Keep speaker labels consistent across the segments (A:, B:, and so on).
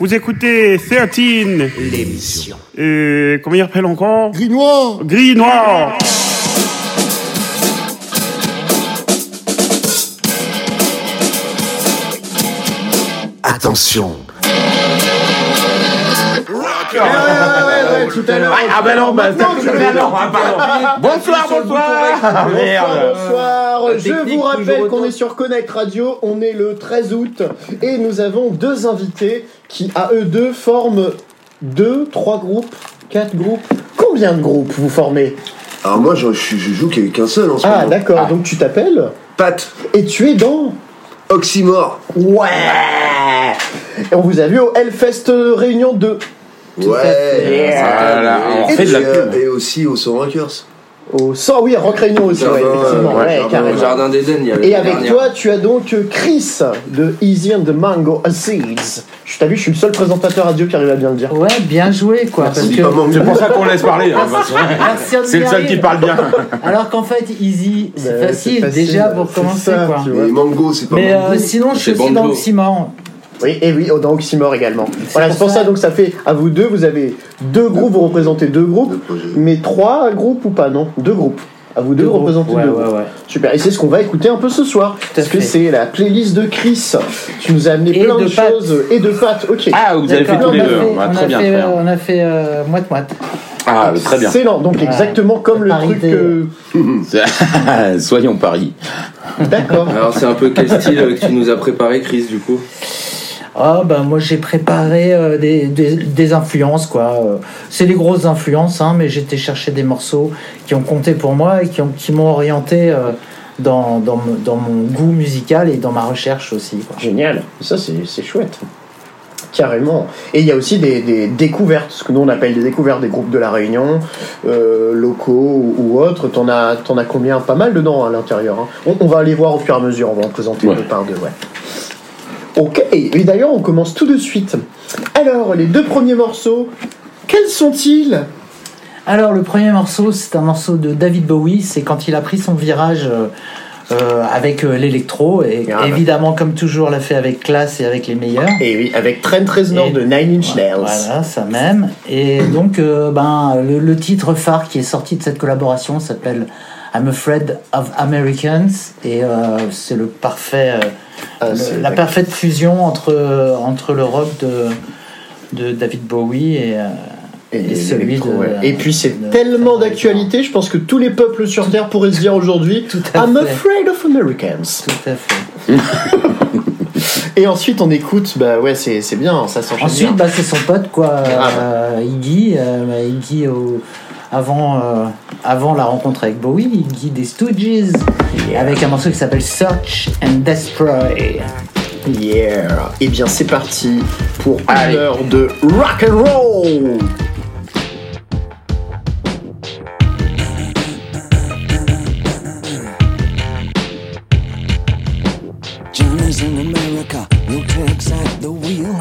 A: Vous écoutez 13,
B: l'émission.
A: Comment il appelle encore?
C: Gris noir.
A: Gris noir.
B: Attention.
C: Tout à l'heure.
A: Ah ben non, bah
C: Bonsoir. Je vous rappelle qu'on est sur Connect Radio. On est le 13 août et nous avons deux invités qui, à eux deux, forment 2, 3 groupes, 4 groupes. Combien de groupes vous formez?
D: Alors moi, je joue qu'un seul en ce moment.
C: Ah d'accord. Donc tu t'appelles
D: Pat.
C: et tu es dans
D: Oxymore.
C: Ouais. Et on vous a vu au Hellfest Réunion 2.
D: Ouais.
A: Voilà, on fait de la pub.
D: Et aussi au Sorankers.
C: Au 100, oui, à Rock Réunion aussi, ouais, effectivement. Ouais, carrément.
E: Au Jardin d'Éden, il y a
C: Et avec toi, tu as donc Chris de Easy and the Mango Seeds. T'as vu, je suis le seul présentateur radio qui arrive à bien le dire.
F: Ouais, bien joué quoi. Parce que...
A: C'est pour ça qu'on laisse parler. C'est le seul qui parle bien.
F: Alors qu'en fait, Easy, c'est
C: Bah,
F: facile,
C: c'est facile,
F: déjà pour
C: c'est
F: commencer
C: ça,
F: quoi.
C: tu vois.
D: Mais Mango, c'est pas
F: Mais
D: Mango.
F: sinon, je suis
E: C'est
F: aussi
E: Banjo.
F: dans Oxymore.
C: Oui, et oui, dans Oxymore également. Voilà,
F: pour
C: c'est pour
F: ça.
C: ça, donc ça fait, à vous deux, vous avez 2 groupes, vous représentez 2 groupes,
D: Le projet.
C: mais 3 groupes ou pas, non? 2 groupes. À vous deux,
F: Deux
C: vous
F: groupes,
C: représentez
F: ouais,
C: 2
F: ouais,
C: groupes.
F: ouais.
C: Super, et c'est ce qu'on va écouter un peu ce soir. Parce que
F: fait.
C: c'est la playlist de Chris. Tu nous as amené
F: Et
C: plein
F: de
C: de
F: Pat.
C: choses. Et de Pat, ok.
A: Ah, vous avez fait
F: D'accord,
A: tous les
F: on a
A: deux.
F: fait-
A: Bah,
F: on
A: très
F: a
A: bien,
F: fait,
A: frère.
F: on a fait moite-moite.
A: Ah, très bien.
C: Excellent, donc exactement comme le truc
F: Parité.
C: que...
A: Soyons Paris.
C: D'accord.
E: Alors, c'est un peu quel style que tu nous as préparé, Chris, du coup?
F: Ah ben moi j'ai préparé des influences quoi. C'est des grosses influences hein, mais j'ai été chercher des morceaux qui ont compté pour moi et qui m'ont orienté dans mon goût musical et dans ma recherche aussi quoi.
C: Génial, ça c'est chouette. Carrément. Et il y a aussi des découvertes, ce que nous on appelle des découvertes, des groupes de la Réunion, locaux ou autres. T'en as combien? Pas mal dedans à l'intérieur. Hein. On va aller voir au fur et à mesure, on va en présenter deux par deux. Ouais. Ok, et d'ailleurs on commence tout de suite. Alors, les 2 premiers morceaux, quels sont-ils?
F: Alors le premier morceau c'est un morceau de David Bowie, c'est quand il a pris son virage avec l'électro et
C: Ah,
F: évidemment comme toujours l'a fait avec classe et avec les meilleurs.
C: Et oui, avec Trent Reznor
F: Et-
C: de Nine Inch Nails.
F: Voilà, ça même. Et donc, le titre phare qui est sorti de cette collaboration s'appelle I'm Afraid of Americans. Et c'est le parfait,
C: C'est
F: la parfaite fusion entre le rock de David Bowie et celui de...
C: ouais. Et puis c'est
F: de-
C: tellement d'actualité, je pense que tous les peuples sur Terre pourraient se dire aujourd'hui
F: Tout à
C: I'm
F: fait.
C: afraid of Americans.
F: Tout à fait.
C: Et ensuite on écoute, bah ouais c'est bien, ça s'enchaîne
F: Ensuite,
C: bien.
F: c'est son pote, quoi, Iggy. Iggy avant la rencontre avec Bowie, Iggy des Stooges, avec un morceau qui s'appelle Search and Destroy.
C: Yeah. Et bien c'est parti pour une
A: Allez.
C: heure de rock and roll.
G: Johnny's in America, no tricks at the wheel.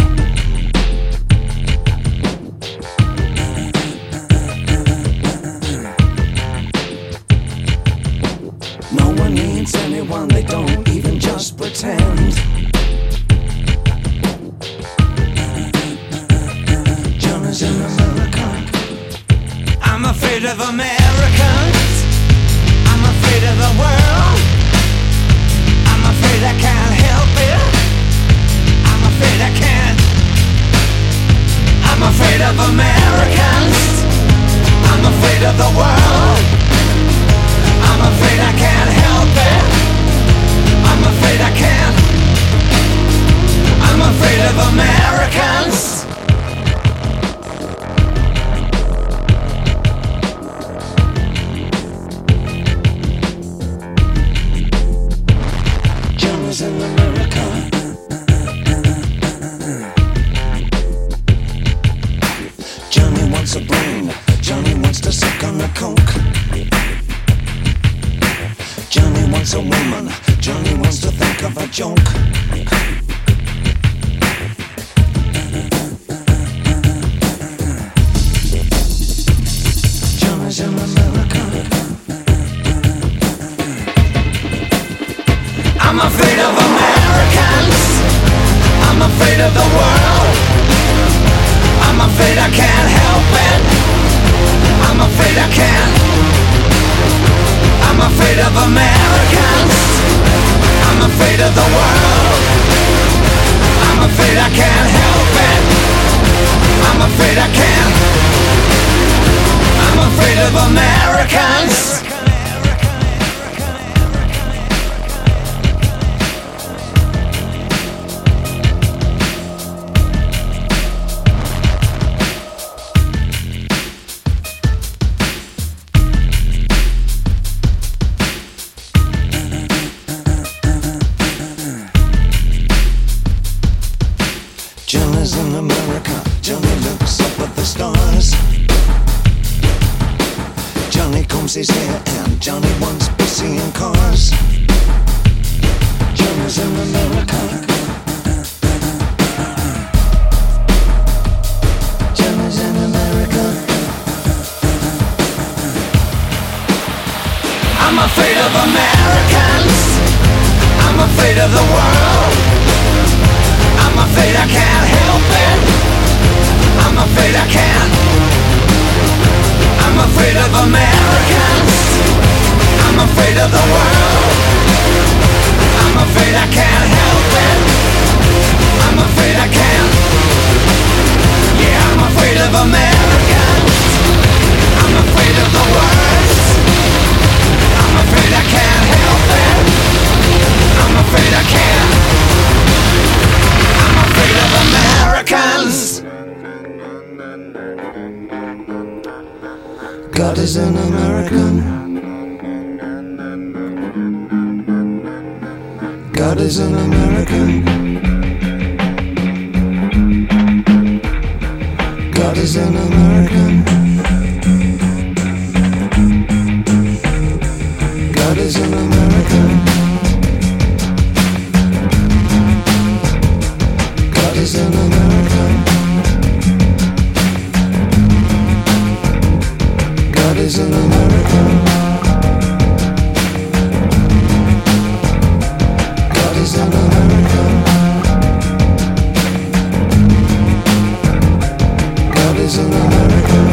G: No one needs anyone, they don't even just pretend. Johnny's in America. I'm afraid of Americans. I'm afraid of the world. I'm afraid I can't help it. I'm afraid I can't. I'm afraid of Americans. I'm afraid of the world. I'm afraid I can't help it. I'm afraid I can't. I'm afraid of Americans. Johnny's in America. Johnny wants a brain. Johnny wants to suck on the coke. Johnny wants a woman. Johnny wants to think of a joke. Johnny's in America. I'm afraid of Americans. I'm afraid of the world. I can't help it. I'm afraid I can't. I'm afraid of Americans. I'm afraid of the world. I'm afraid I can't help it. I'm afraid I can't. I'm afraid of Americans.
B: Johnny's in America. Johnny looks up at the stars. Johnny combs his hair and Johnny wants pussy in cars. Johnny's in America. Johnny's in America.
G: I'm afraid of Americans. I'm afraid of the world. I'm afraid I can't help it. I'm afraid I can't. I'm afraid of Americans. I'm afraid of the world. I'm afraid I can't help it. I'm afraid I can't. Yeah, I'm afraid of Americans. I'm afraid of the worst. I'm afraid I can't help it. I'm afraid I can't. I'm afraid of Americans.
B: God is an American. God is an American. God is an American. God is an American. God is an American. God is an American. God is an American. God is an American.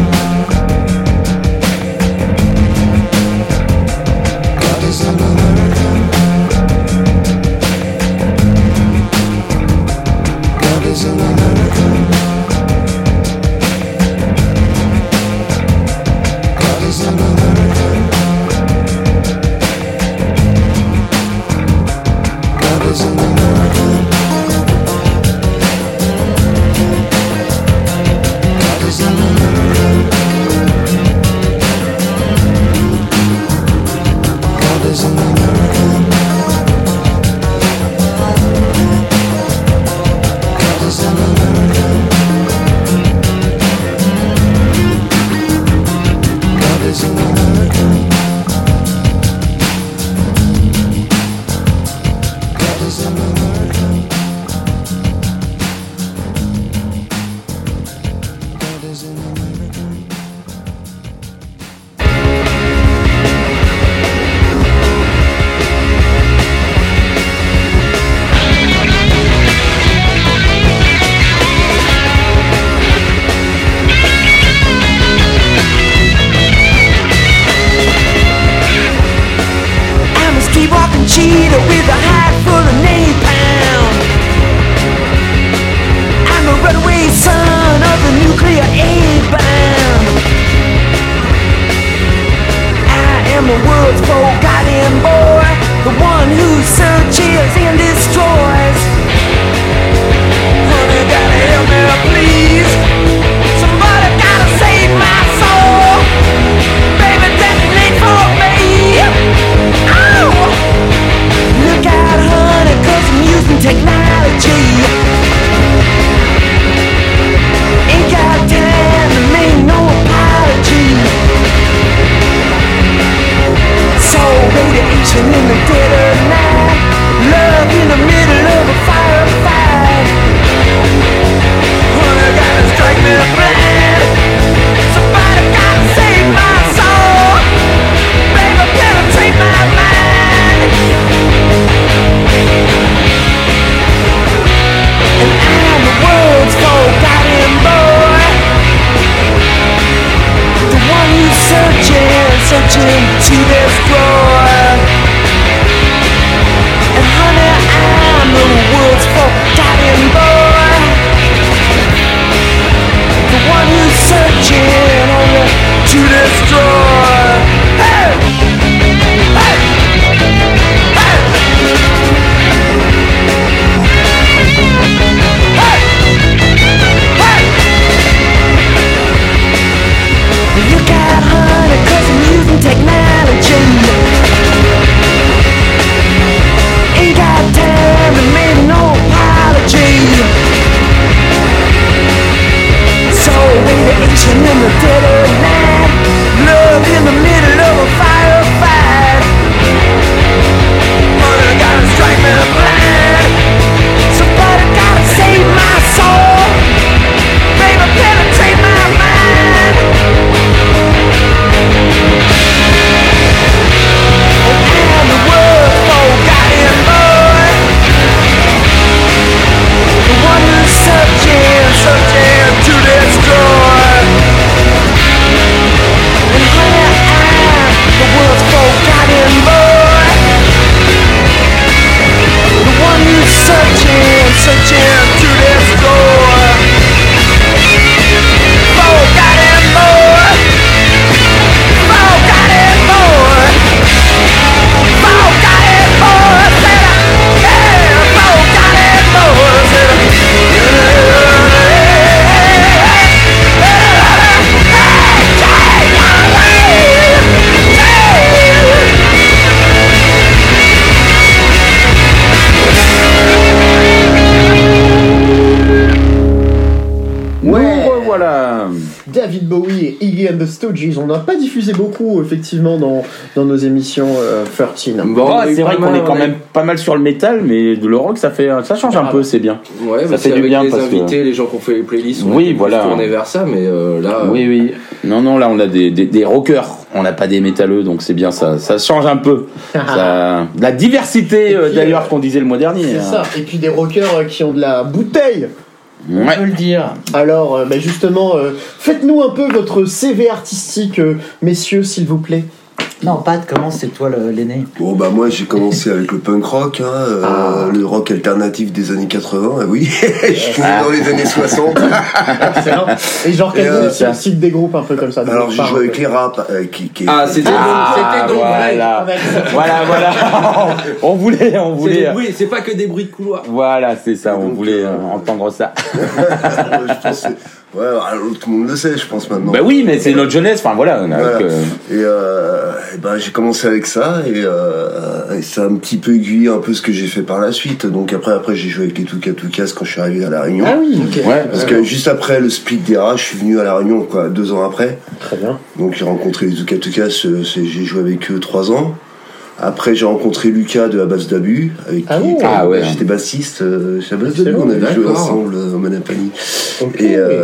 A: voilà.
C: David Bowie et Iggy and the Stooges, on n'a pas diffusé beaucoup effectivement dans nos émissions 13.
E: Bon, on a eu
A: c'est
E: pas
A: vrai qu'on
E: mal,
A: est quand
E: on a-
A: même pas mal sur le métal, mais le rock ça change un peu, c'est bien.
E: Ouais,
A: Ça
E: mais
A: fait
E: c'est
A: du
E: avec
A: bien
E: les
A: parce que-
E: invités, les gens qui ont fait les playlists, on
A: Oui,
E: était plus
A: voilà.
E: tournés vers ça, mais là.
A: Oui. Non, là on a des rockers, on n'a pas des métalleux, donc c'est bien, ça change un peu. La diversité
C: Et puis,
A: d'ailleurs qu'on disait le mois dernier.
C: C'est ça. Et puis des rockers qui ont de la bouteille.
F: On peut le dire.
C: Alors, justement, faites-nous un peu votre CV artistique, messieurs, s'il vous plaît.
F: Non, Pat, comment c'est toi l'aîné?
D: Bon, bah, moi, j'ai commencé avec le punk rock, le rock alternatif des années 80, oui. Je suis né dans les années 60.
C: Excellent. Et genre, quel
D: Et,
C: groupe, cite des groupes un peu comme ça.
D: Alors, j'ai
C: Par
D: joué
C: un
D: avec
C: peu.
D: les rap, qui
E: Ah, c'était donc
A: voilà. Voilà. on voulait.
E: c'est pas que des bruits de couloir.
A: Voilà, c'est ça, on
D: donc,
A: voulait entendre ça.
D: je pense que- ouais, alors, tout le monde le sait, je pense maintenant.
A: Bah oui, mais c'est notre jeunesse, enfin voilà.
D: Voilà.
A: donc,
D: Et ben, j'ai commencé avec ça et ça a un petit peu aiguillé un peu ce que j'ai fait par la suite. Donc après j'ai joué avec les Tuka Tukas quand je suis arrivé à La Réunion.
C: Ah oui, ok.
A: ouais.
D: Parce que juste après le split des rats, je suis venu à La Réunion 2 ans après.
C: Très bien.
D: Donc j'ai rencontré les Tuka Tukas, j'ai joué avec eux 3 ans. Après j'ai rencontré Lucas de la base d'Abu, avec
C: Ah
D: qui
C: bon
A: Ah ouais.
D: j'étais bassiste chez la base d'Abu, on avait joué
E: D'accord.
D: ensemble au Manapani.
C: Ok.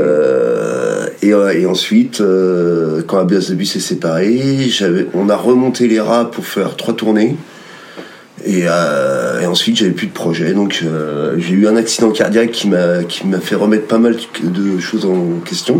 D: Et ensuite, quand la base d'Abu s'est séparée, on a remonté les rats pour faire 3 tournées. Et ensuite, j'avais plus de projet. Donc, j'ai eu un accident cardiaque qui m'a fait remettre pas mal de choses en question.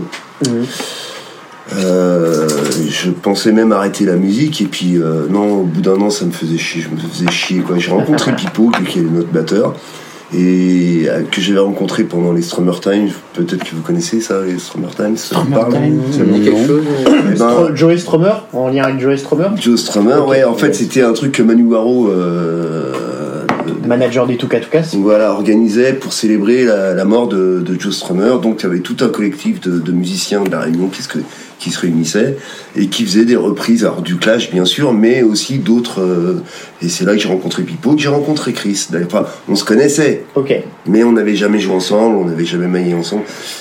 D: Je pensais même arrêter la musique. Et puis, non, au bout d'un an, ça me faisait chier. Je me faisais chier, quoi. J'ai rencontré Pipo, qui est notre batteur. Et que j'avais rencontré pendant les Strummer Times. Peut-être que vous connaissez ça, les Strummer Times. Ça vous parle?
E: Ça me dit quelque chose.
D: Eh ben,
C: Joey Strummer, en lien avec Joey Strummer,
D: Joe Strummer, ouais, en fait, c'était un truc que Manu Waro
C: manager des Tuka Tukas.
D: voilà, organisait pour célébrer la mort de Joe Strummer. Donc, il y avait tout un collectif de musiciens de La Réunion qui se réunissaient et qui faisaient des reprises, alors du Clash bien sûr, mais aussi d'autres. Et c'est là que j'ai rencontré Pipo, que j'ai rencontré Chris. D'ailleurs, enfin, on se connaissait,
C: Ok.
D: mais on n'avait jamais joué ensemble, on n'avait jamais maillé ensemble.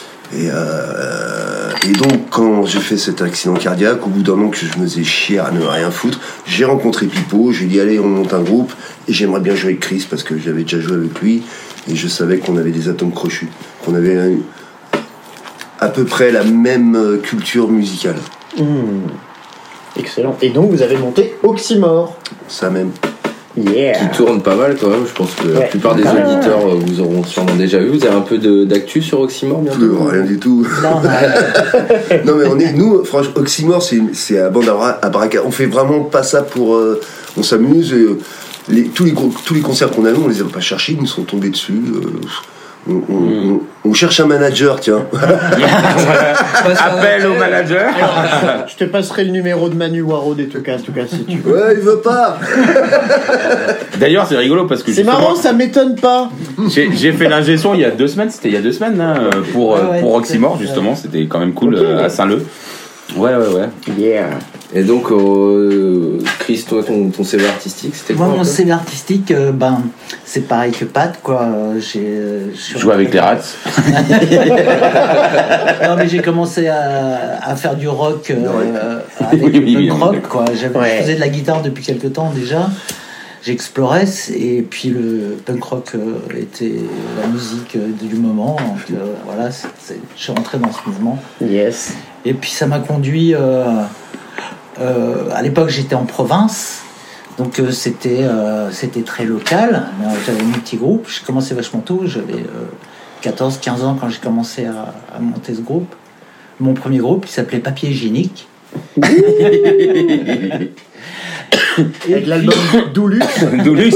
D: Et donc, quand j'ai fait cet accident cardiaque, au bout d'un an que je me faisais chier à ne rien foutre, j'ai rencontré Pipo, j'ai dit allez, on monte un groupe, et j'aimerais bien jouer avec Chris parce que j'avais déjà joué avec lui, et je savais qu'on avait des atomes crochus, qu'on avait à peu près la même culture musicale.
C: Excellent. Et donc, vous avez monté Oxymore.
D: Ça même.
C: Yeah.
E: Qui tourne pas mal quand même. Je pense que la
C: Ouais.
E: plupart des auditeurs vous auront sûrement déjà vu. Vous avez un peu d'actu sur Oxymore bientôt?
D: Rien du tout.
F: Là, on a-
D: Non mais nous, franchement, Oxymore, c'est à bande à braquage. On fait vraiment pas ça pour. On s'amuse. Tous les concerts qu'on a eu, on les a pas cherchés, ils nous sont tombés dessus. On cherche un manager, tiens.
A: Appel au manager.
C: Je te passerai le numéro de Manu Waro des Tuka Tukas si tu veux.
D: Ouais, il veut pas.
A: D'ailleurs, c'est rigolo parce que
C: C'est
A: justement,
C: marrant, ça m'étonne pas.
A: j'ai fait l'ingé son il y a 2 semaines. C'était il y a 2 semaines hein, pour
F: Ouais,
A: Oxymore
F: ouais.
A: justement. C'était quand même cool
C: Ok.
A: à Saint-Leu. Ouais.
C: Yeah.
E: Et donc, Chris, toi, ton CV artistique, c'était quoi
F: Moi,
E: un
F: mon
E: peu
F: CV artistique, c'est pareil que Pat, quoi.
A: Jouer avec les rats.
F: Non, mais j'ai commencé à faire du rock avec
A: Oui,
F: le punk rock,
A: d'accord.
F: quoi.
C: Ouais.
F: Je faisais de la guitare depuis quelques temps déjà. J'explorais, et puis le punk rock était la musique du moment. Donc voilà, je suis rentré dans ce mouvement.
C: Yes.
F: Et puis ça m'a conduit. À l'époque, j'étais en province, donc c'était très local. J'avais mon petit groupe. J'ai commencé vachement tôt. J'avais 14-15 ans quand j'ai commencé à monter ce groupe. Mon premier groupe, il s'appelait Papier Hygiénique.
C: Avec l'album Doulus.
A: Doulus.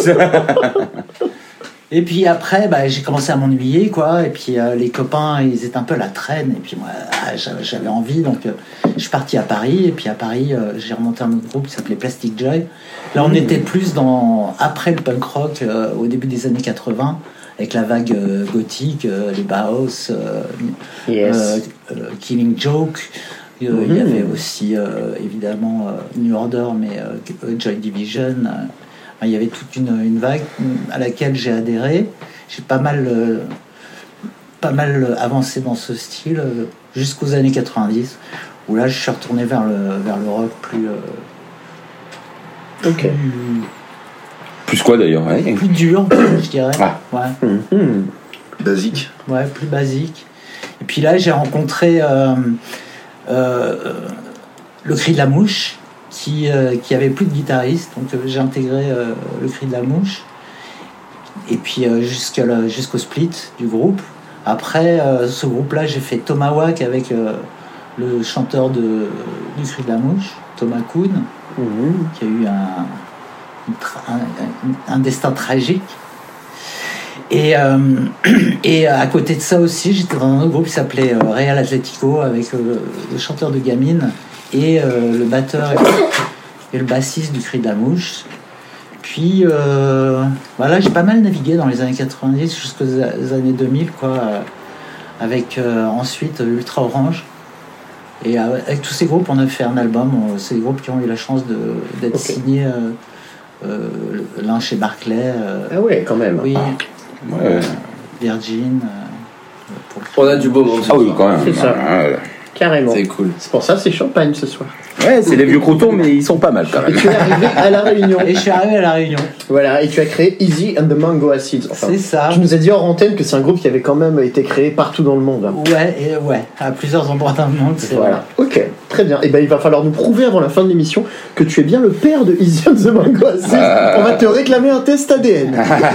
F: Et puis après, j'ai commencé à m'ennuyer, quoi. Et puis les copains, ils étaient un peu à la traîne. Et puis moi, j'avais envie, donc je suis parti à Paris. Et puis à Paris, j'ai remonté un autre groupe qui s'appelait Plastic Joy. Là, on était plus après le punk rock, au début des années 80, avec la vague gothique, les Bauhaus,
C: Yes.
F: Killing Joke. Il y avait aussi évidemment New Order, mais Joy Division. Il y avait toute une vague à laquelle j'ai adhéré. J'ai pas mal pas mal avancé dans ce style jusqu'aux années 90, où là je suis retourné vers le rock plus
C: Ok.
A: Plus quoi d'ailleurs, ouais.
F: plus dur, je dirais.
A: Ah.
F: Ouais.
D: Basique.
F: Ouais, plus basique. Et puis là, j'ai rencontré le Cri de la Mouche, qui avait plus de guitariste, donc j'ai intégré le Cri de la Mouche. Et puis jusqu'au split du groupe. Après ce groupe-là, j'ai fait Tomahawk avec le chanteur du Cri de la Mouche, Thomas Kuhn, qui a eu un destin tragique. Et à côté de ça aussi, j'étais dans un autre groupe qui s'appelait Real Atletico avec le chanteur de Gamine et le batteur et le bassiste du Cri de la Mouche. Puis voilà, j'ai pas mal navigué dans les années 90 jusqu'aux années 2000, quoi, avec ensuite Ultra Orange. Et avec tous ces groupes, on a fait un album. C'est des groupes qui ont eu la chance d'être signés, l'un chez Barclay.
C: Ah ouais, quand même.
F: Oui.
A: Ouais.
F: Virgin.
E: On a du beau monde.
A: Ah oui, quand même.
C: C'est ça.
A: Ouais.
C: Carrément.
E: C'est cool.
C: C'est pour ça que c'est champagne ce soir.
A: Ouais, c'est les vieux croutons, mais ils sont pas mal quand
C: Et
A: même.
C: tu es arrivé à La Réunion.
F: Et je suis arrivé à La Réunion.
C: Voilà, et tu as créé Easy and the Mango Acids. Enfin,
F: C'est ça.
C: tu nous as dit hors antenne que c'est un groupe qui avait quand même été créé partout dans le monde. Hein.
F: Ouais, à plusieurs endroits dans le monde. C'est
C: Voilà. Ok, très bien. Et ben il va falloir nous prouver avant la fin de l'émission que tu es bien le père de Easy and the Mango Acids. On va te réclamer un test ADN.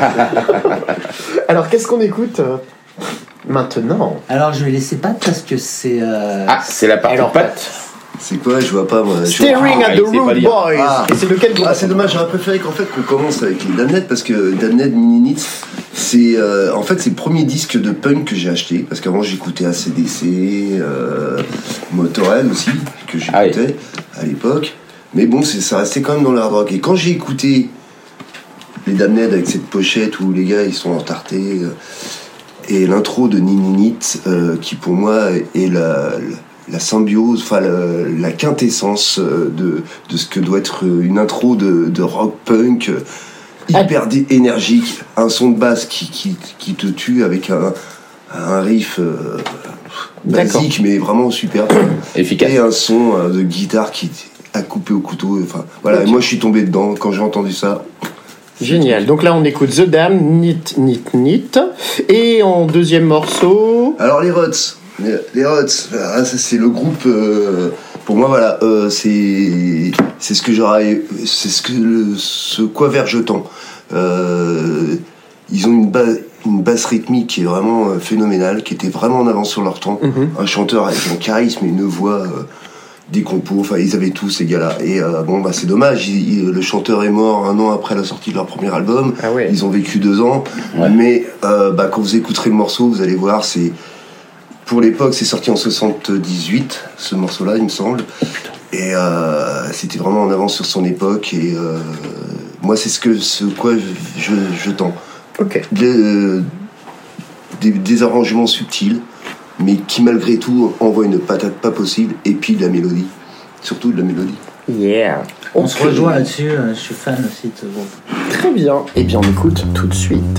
C: Alors qu'est-ce qu'on écoute maintenant?
F: Alors je vais laisser Pat parce que c'est.
A: Ah, c'est la partie
C: Alors,
A: patte.
D: C'est quoi? Je vois pas, moi.
C: Staring at
A: il
C: the
A: sait pas
C: Rude
A: lire.
C: Boys.
D: Ah.
C: Et c'est lequel vous
D: Ah, c'est dommage, j'aurais préféré qu'en fait qu'on commence avec les Damned parce que Damned Mini-Nits, c'est en fait c'est le premier disque de punk que j'ai acheté parce qu'avant j'écoutais AC/DC, Motorhead aussi que j'écoutais à l'époque, mais bon ça restait quand même dans l'hard rock. Et quand j'ai écouté les Damned avec cette pochette où les gars ils sont entartés et l'intro de Mini-Nits qui pour moi est la symbiose, enfin la quintessence de ce que doit être une intro de rock punk hyper énergique, un son de basse qui te tue avec un riff basique mais vraiment super
A: Efficace.
D: et un son de guitare qui a coupé au couteau. Enfin voilà,
C: Ok.
D: et moi je suis tombé dedans quand j'ai entendu ça.
C: Génial. Donc là, on écoute The Damned, Nit. Et en deuxième morceau.
D: Alors les Ruts, ça c'est le groupe. Pour moi, voilà, c'est ce que j'aurais, c'est ce quoi vers je tends. Ils ont une basse rythmique qui est vraiment phénoménale, qui était vraiment en avance sur leur temps. Un chanteur avec un charisme et une voix. Des compos, enfin ils avaient tous ces gars-là. Et bon bah c'est dommage, le chanteur est mort 1 an après la sortie de leur premier album.
C: Ah ouais.
D: Ils ont vécu 2 ans,
A: Ouais.
D: mais bah quand vous écouterez le morceau, vous allez voir, c'est pour l'époque c'est sorti en 78, ce morceau-là il me semble. Et c'était vraiment en avance sur son époque. Et moi c'est ce quoi je tends.
C: Ok.
D: Des arrangements subtils, mais qui malgré tout envoient une patate pas possible, et puis de la mélodie, surtout de la mélodie.
C: Yeah.
F: On se rejoint là-dessus, je suis fan aussi de ce groupe.
C: Très bien. Eh bien, on écoute tout de suite.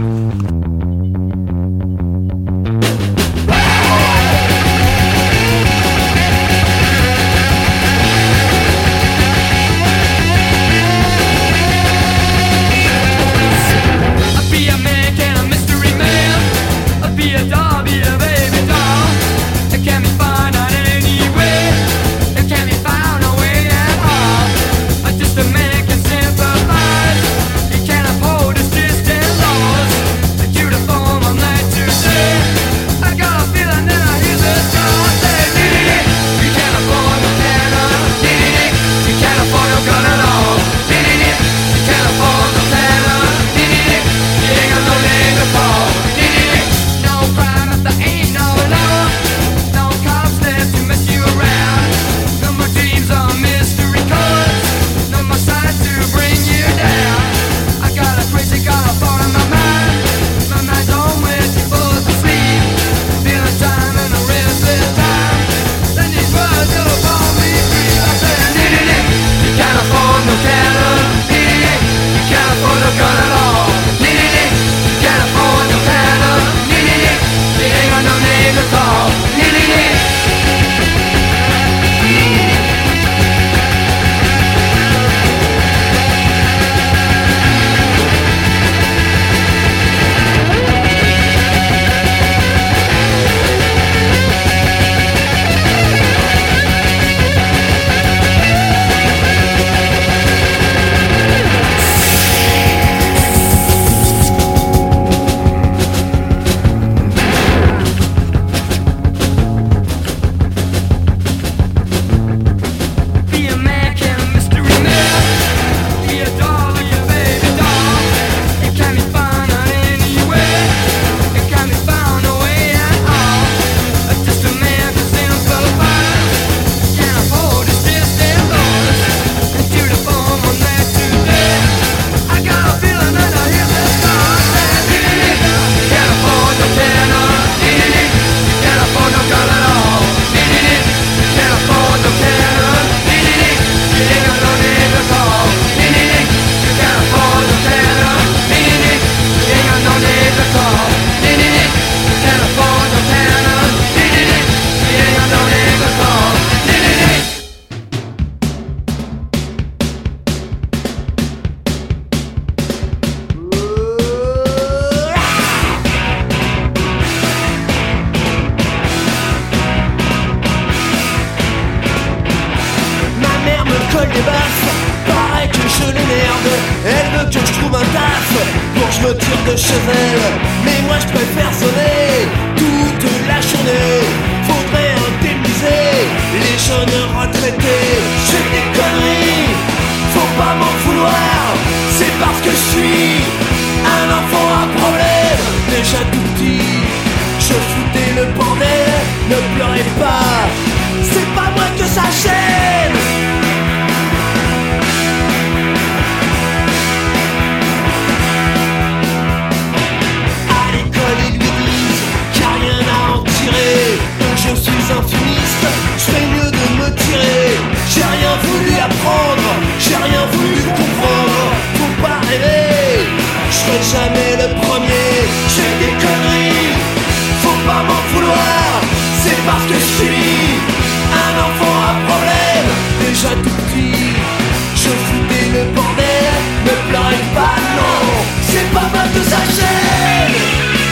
G: I'll be a man, can a mystery man. I'll be a doll, be a baby doll. It can be found on any way. It can be found no way at all. Just a man can sympathize. He can't uphold his distant laws. You de Chevelle, mais moi je préfère sonner toute la journée. Faudrait indemniser les jeunes retraités. Je fais des conneries, faut pas m'en vouloir. C'est parce que je suis un enfant à problème. Déjà tout petit, je foutais le bordel. Ne pleurez pas, c'est pas moi que ça gêne. Ils lui disent qu'il n'y a rien à en tirer. Je suis un fumiste, je fais mieux de me tirer. J'ai rien voulu apprendre, j'ai rien voulu comprendre. Faut pas rêver, je serai jamais le premier. J'ai des conneries, faut pas m'en vouloir. C'est parce que je suis un enfant à problème. Déjà tout petit, je foutais le bordel. Ne pleurez pas, non, c'est pas mal de sa chaîne.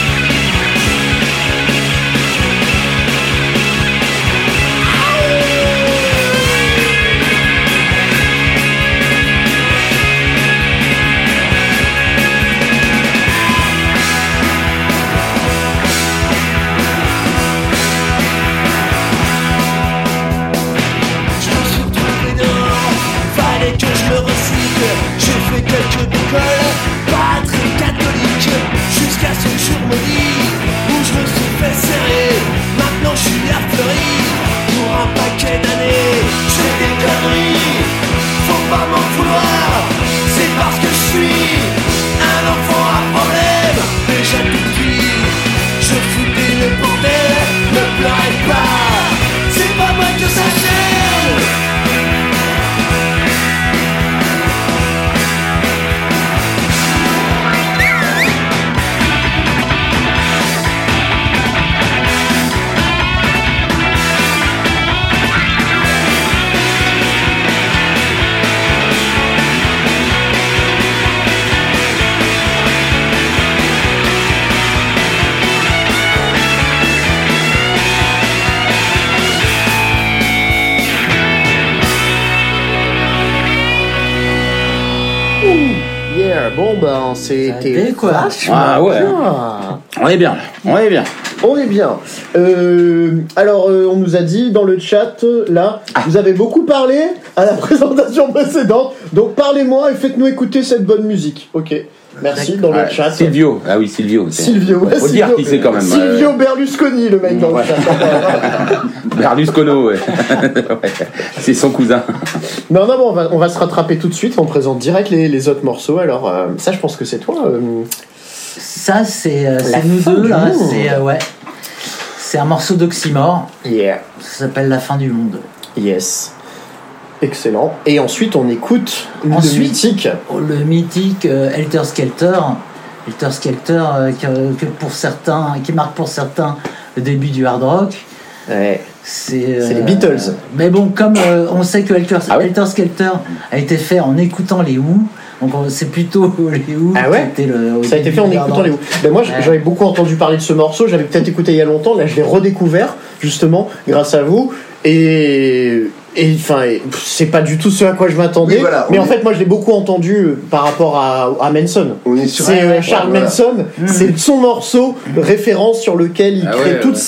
G: J'ai fait quelques écoles, pas très catholiques, jusqu'à ce jour maudit où je me suis fait serrer. Maintenant je suis affleuri pour un paquet d'années. Je fais des conneries, faut pas m'en vouloir. C'est parce que je suis un enfant à problème. Déjà tout petit, je foutais le bordel. Ne pleurez pas, c'est pas moi que ça gêne.
C: Bon ben c'était
F: quoi.
C: vachement
A: Ah ouais.
C: bien.
A: On est bien, on est bien.
C: On est bien. Alors on nous a dit dans le chat là, vous avez beaucoup parlé à la présentation précédente, donc parlez-moi et faites-nous écouter cette bonne musique. Ok. Merci dans le chat.
A: Silvio, ah oui Silvio.
C: Silvio, ouais,
A: faut dire qui c'est quand même.
C: Silvio Berlusconi, le mec dans le chat.
A: Berluscono, ouais. Ouais. C'est son cousin.
C: Non, bon, on va se rattraper tout de suite. On présente direct les autres morceaux. Alors, ça, je pense que c'est toi.
F: Ça, c'est nous
C: fin
F: deux,
C: du
F: là.
C: monde.
F: C'est un morceau d'Oxymore.
C: Yeah.
F: Ça s'appelle La fin du monde.
C: Yes. Excellent. Et ensuite, on écoute le mythique.
F: Le mythique Helter Skelter. Helter Skelter, que pour certains, qui marque pour certains le début du hard rock.
C: Ouais.
F: C'est
C: les Beatles.
F: Mais bon, comme on sait que Helter Skelter a été fait en écoutant les Who, donc c'est plutôt les Who
C: qui
F: étaient le.
C: Ça a été fait en écoutant les Who. Ben moi, j'avais beaucoup entendu parler de ce morceau. J'avais peut-être écouté il y a longtemps. Là, je l'ai redécouvert justement grâce à vous. Et enfin, c'est pas du tout ce à quoi je m'attendais.
D: Oui, voilà,
C: mais en fait, moi, je l'ai beaucoup entendu par rapport à Manson. C'est Charles Manson. C'est son morceau référence sur lequel il crée toute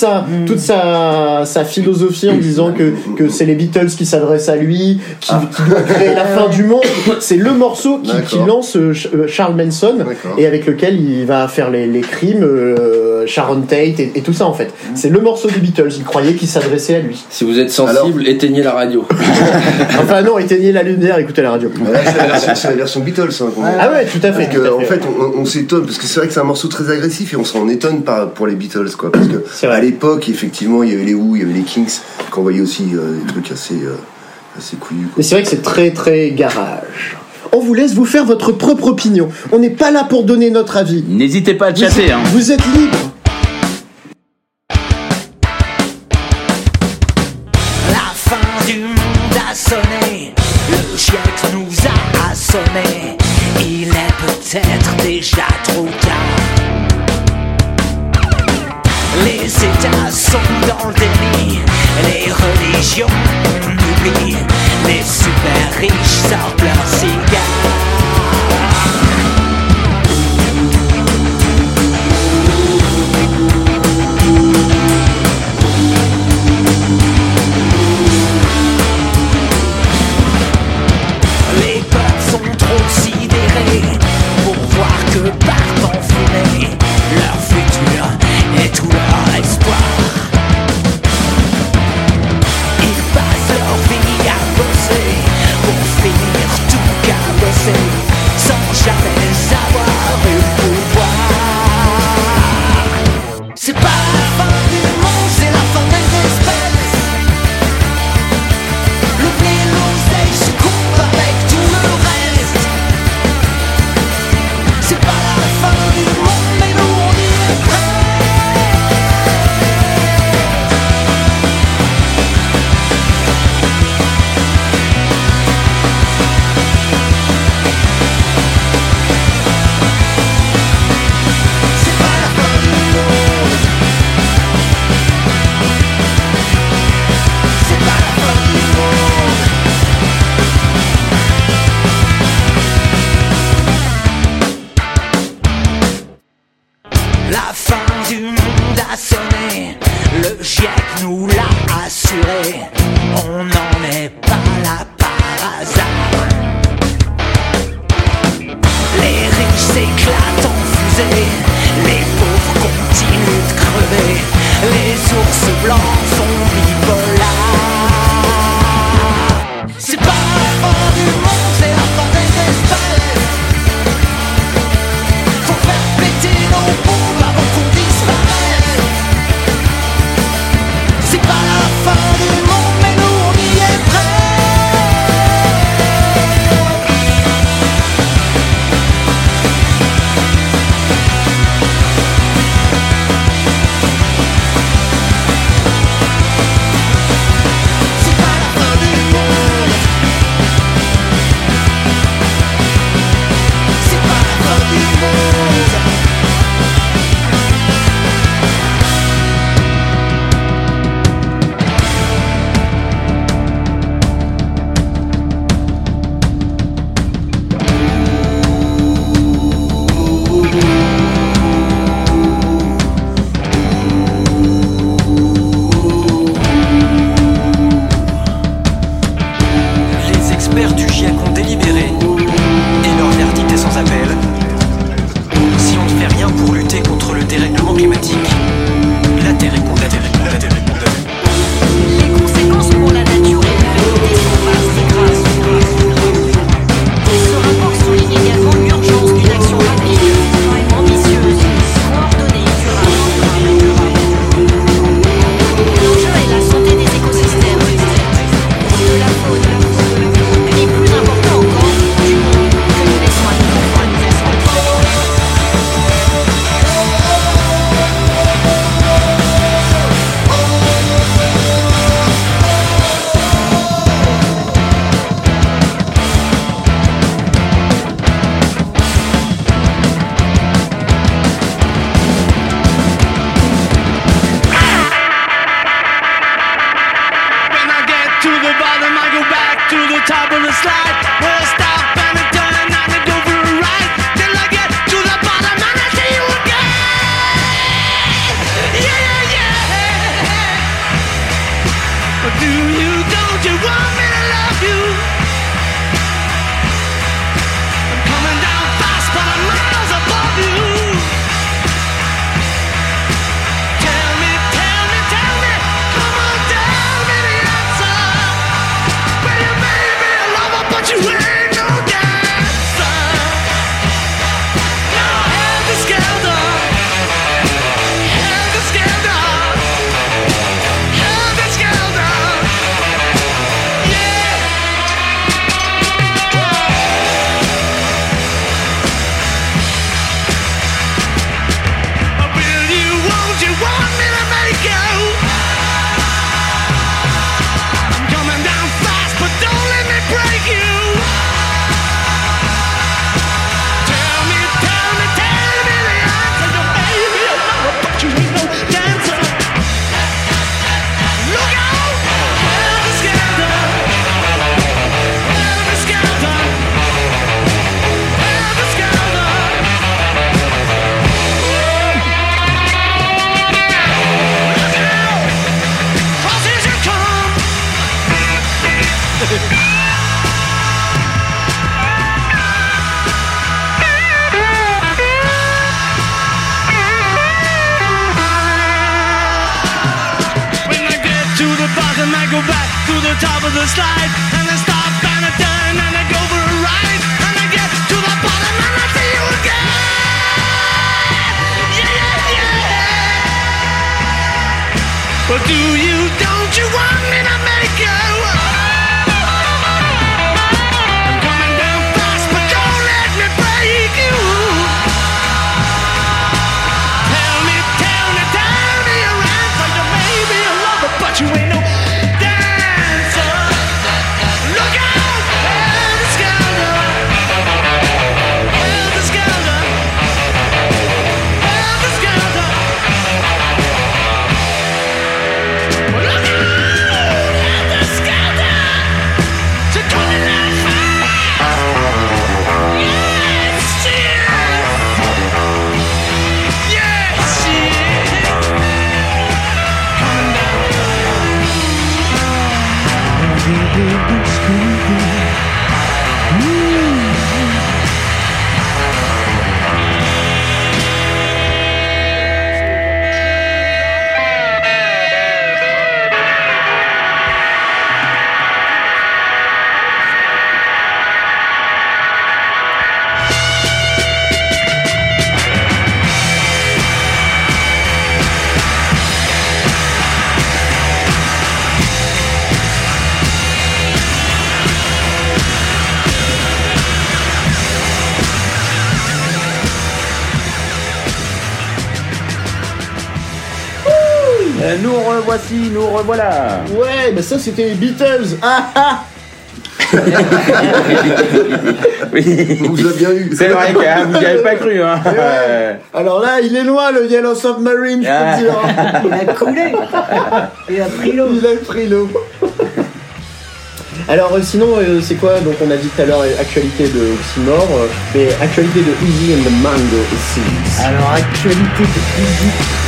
C: sa philosophie en disant que c'est les Beatles qui s'adressent à lui, qui doit créer la fin du monde. C'est le morceau qui lance Charles Manson et avec lequel il va faire les crimes, Sharon Tate et tout ça en fait. C'est le morceau des Beatles. Il croyait qu'il s'adressait à lui.
E: Si vous êtes sensible, éteignez la radio.
C: Enfin non, éteignez la lumière, écoutez la radio.
D: C'est la version Beatles.
C: Ah ouais, tout à fait.
D: En fait, on s'étonne parce que c'est vrai que c'est un morceau très agressif et on s'en étonne pour les Beatles, quoi. Parce que à l'époque, effectivement, il y avait les Who, il y avait les Kings, qui envoyaient aussi des trucs assez couillus.
C: Mais c'est vrai que c'est très très garage. On vous laisse vous faire votre propre opinion. On n'est pas là pour donner notre avis.
A: N'hésitez pas à chatter.
C: Vous êtes libre.
G: Sonné, le siècle nous a assommés. Il est peut-être déjà trop tard. Les États sont dans le déni, les religions on oublie, les super riches sortent leurs cigares. rassurer, on n'en est pas là par hasard. Les riches s'éclatent en fusée, les pauvres continuent de crever, les ours blancs sont bipolaires. C'est pas la fin du monde, c'est la fin des espèces. Faut faire péter nos bombes avant qu'on disparaisse. C'est pas la fin du monde, mais nous on y est prêts. C'est pas la fin du monde. C'est pas la fin du monde. Les experts du GIEC ont délibéré et leur verdict est sans appel. Si on ne fait rien pour lutter contre le dérèglement climatique, la Terre est condamnée.
H: Les conséquences pour la nature et l'humanité sont vastes et graves. Ce rapport souligne également l'urgence d'une action rapide, ambitieuse, coordonnée et durable. L'enjeu est la santé des écosystèmes, de la faune, et plus important encore, du monde que nous laissons à nos enfants.
G: When I get to the bottom, I go back to the top of the slide. Where I stop and I turn and I go for a ride. Till I get to the bottom and I see you again. Yeah, yeah, yeah. But do you, don't you want me to love you? I'm coming down fast, but I'm miles above you. Tell me, tell me, tell me, come on, tell me the answer. Well, you may be a lover, but you ain't no dancer. Now helter skelter, helter skelter, helter skelter. Yeah. Will you, won't you want me to make you? I'm coming down fast, but don't let me break you. Tell me, tell me, tell me the answer. You may be a lover, but you ain't no dancer. Look out! Helter skelter, helter skelter, helter skelter. Cross as you come. When I get to the bottom, I go back to the top of the slide, and I stop and I turn and I go for a ride, and I get to the bottom and I see you again. Yeah, yeah, yeah. But do you, don't you want me to make you? I'm coming down fast, but don't let me break you. Tell me, tell me, tell me your answer. You may be a lover, but you ain't no dancer. Look out, helter skelter, helter skelter, helter skelter. Look out, helter skelter.
A: Nous revoici, nous revoilà.
C: Ouais, mais ça c'était les Beatles. Ah ah.
A: Oui.
D: On vous a bien eu.
A: C'est vrai que vous n'y avez pas cru. Hein.
C: Ouais. Alors là, il est loin le Yellow Submarine, je peux te dire.
F: Il a coulé. Il a pris l'eau.
C: Il a pris l'eau. Alors sinon, c'est quoi? Donc on a dit tout à l'heure actualité de Oxymore, mais actualité de Easy and the Mango aussi.
F: Alors, actualité de Easy.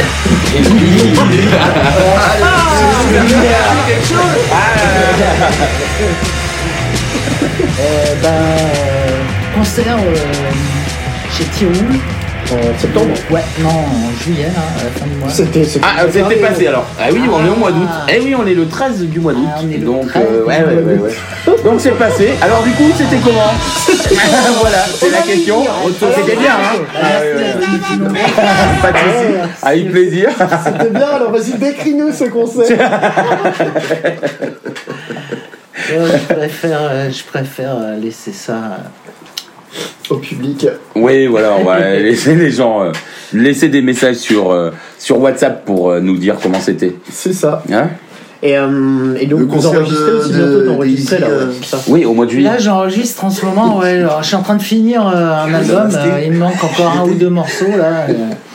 F: Concert chez Tioul.
C: En septembre.
F: Ouais, non, en juillet, là, à la fin du mois.
C: C'était
A: c'était passé alors. Ah oui, on est au mois d'août. Eh oui, on est le 13 du mois d'août.
F: Ah, on est le
A: Donc
F: 13 du
A: ouais.
F: mois d'août.
A: Donc c'est passé. Alors du coup, c'était comment? Voilà, c'est la question. C'était bien, hein. Pas de soucis. Avec plaisir.
C: C'était bien, alors vas-y, décris-nous ce concert.
F: Je préfère laisser ça
C: au public.
A: Oui, voilà, on va laisser les gens laisser des messages sur WhatsApp pour nous dire comment c'était.
C: C'est ça.
A: Hein?
C: Et donc
D: Le
C: vous
D: concert
C: enregistrez aussi bientôt, t'enregistrez là, ouais, c'est ça.
A: Oui, au mois de juillet.
F: Là, j'enregistre en ce moment. Ouais, alors, je suis en train de finir un album. Il me manque encore un ou deux morceaux là.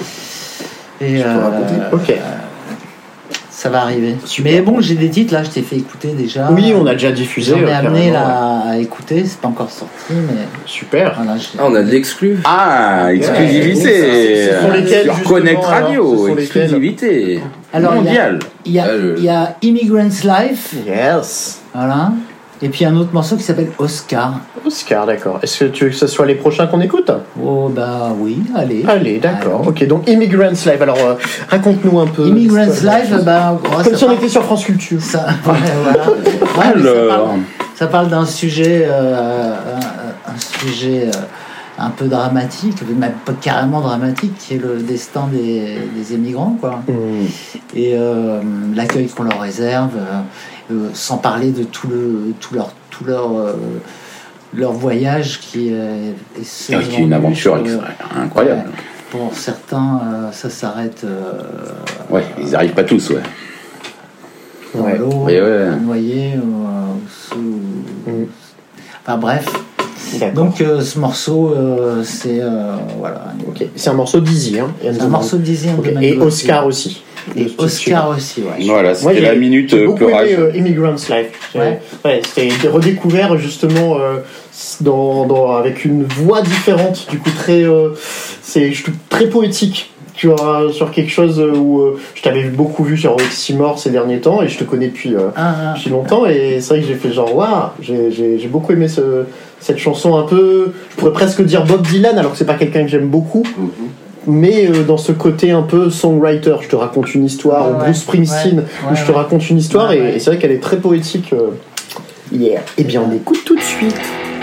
C: Ok.
F: Ça va arriver. Mais bon, j'ai des titres là, je t'ai fait écouter déjà.
C: Oui, on a déjà diffusé.
F: J'en ai amené
C: carrément,
F: là à écouter, c'est pas encore sorti, mais.
C: Super.
F: Voilà,
E: on a de l'exclu.
A: Ah, exclusivité.
C: Ce sont lesquels,
A: sur Connect
C: justement,
A: Radio,
C: alors, ce sont lesquels
A: exclusivité.
F: Alors,
A: mondiale.
F: Il y a Immigrant's Life.
C: Yes.
F: Voilà. Et puis un autre morceau qui s'appelle Oscar.
C: Oscar, d'accord. Est-ce que tu veux que ce soit les prochains qu'on écoute?
F: Oh, bah oui, allez.
C: Allez, d'accord. Ok, donc Immigrant's Life. Alors, raconte-nous un peu.
F: Immigrant's Life, bah.
C: Comme si on était sur France Culture.
F: Ça, ouais, voilà. Ça parle d'un sujet. Un sujet. Un peu dramatique, même pas carrément dramatique, qui est le destin des émigrants, quoi. Et l'accueil qu'on leur réserve, sans parler de tout leur voyage qui est
A: une aventure incroyable.
F: Ouais, pour certains, ça s'arrête.
A: Ouais, ils n'arrivent pas tous, ouais.
F: Dans l'eau, noyés, sous. Enfin bref. Donc ce morceau, c'est voilà.
C: Ok, c'est un morceau d'Easy, hein.
F: C'est un morceau d'Easy.
C: Okay. Et Oscar aussi.
F: Et Oscar aussi, ouais.
A: Voilà, c'était la minute pleurage.
C: J'ai beaucoup aimé Immigrant's Life. Ouais, c'était redécouvert justement avec une voix différente, du coup très poétique. Tu vois, sur quelque chose où je t'avais beaucoup vu sur Oxymore ces derniers temps et je te connais depuis longtemps et c'est vrai que j'ai fait genre waouh, j'ai beaucoup aimé cette chanson un peu, je pourrais presque dire Bob Dylan alors que c'est pas quelqu'un que j'aime beaucoup. Mais dans ce côté un peu songwriter, je te raconte une histoire, ou Bruce Springsteen, où je te raconte une histoire, et c'est vrai qu'elle est très poétique. Yeah. Eh bien, on écoute tout de suite.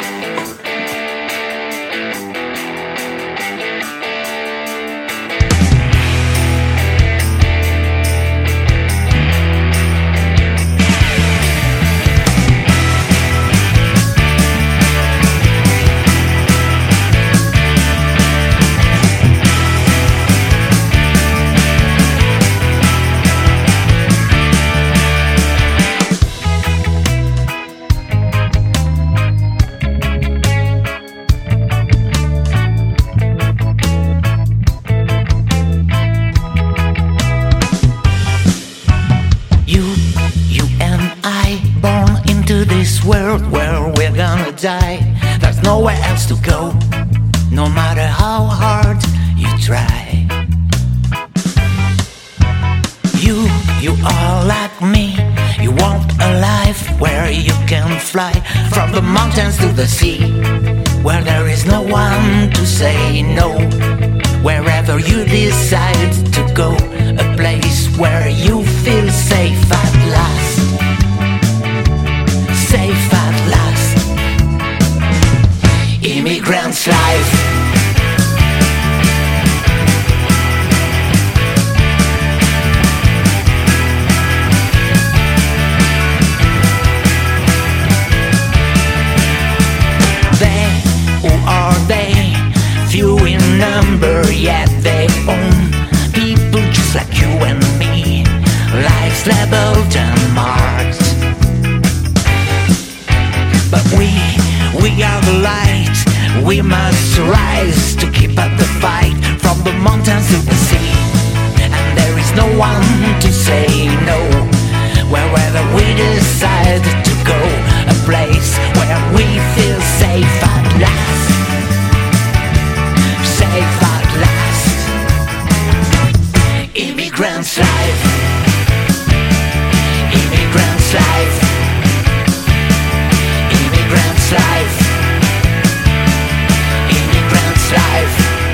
G: There's nowhere else to go, no matter how hard you try. You are like me, you want a life where you can fly from the mountains to the sea, where there is no one to say no. Wherever you decide to go, a place where you feel safe at last. Safe at last. Immigrant's life. Few in number, yet they own people just like you and me. Life's labeled and marked, but we are the light. We must rise to keep up the fight, from the mountains to the sea. And there is no one to say no, wherever we decide to go, a place where we feel safe at last. Safe at last. Immigrant's life. Immigrant's life. Immigrant's life. Immigrant's life.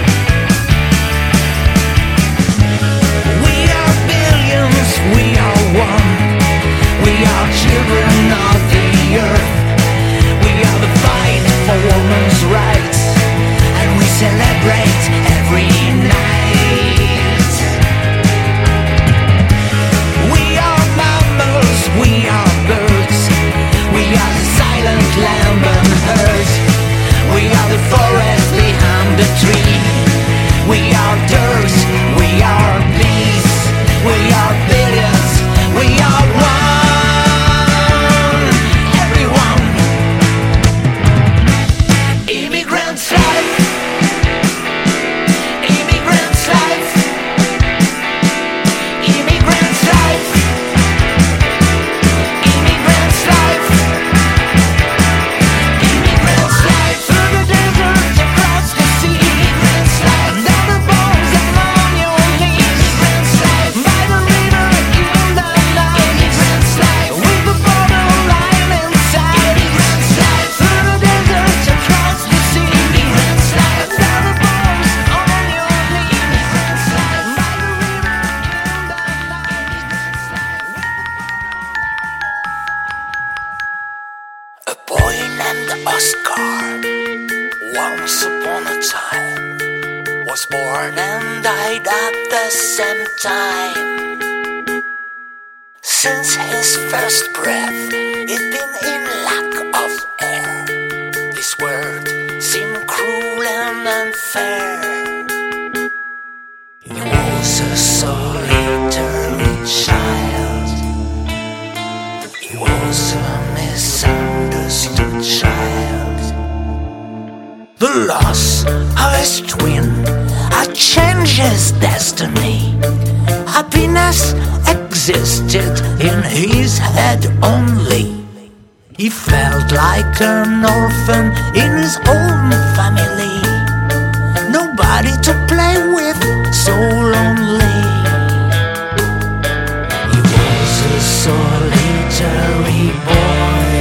G: We are billions, we are one. We are children of the earth. We are the fight for women's rights, and we celebrate every night. We are mammals, we are birds. We are the silent lamb and herd. We are the forest behind the tree. We are dirt, we are bees. We are billions, we are one. Everyone. Immigrant's life. Immigrant's life. Immigrant's life. Immigrant's life. Immigrant's life. Through the deserts across the sea. Immigrant's life. Down the bones and on your knees. Immigrant's life. By the river in the night. Immigrant's life. With the borderline inside. Immigrant's life. Through the deserts across the sea. Immigrant's life. Down the bones on your knees. Immigrant's life. By the river in the night. A boy named Oscar, once upon a time, was born and died at the same time. Since his first breath, he'd been in lack of air. This world seemed cruel and unfair. He was a solitary child. He was a misunderstood child. The loss of his twin had changed his destiny. Happiness existed in his head only. He felt like an orphan in his own family. Nobody to play with, so lonely. He was a solitary boy.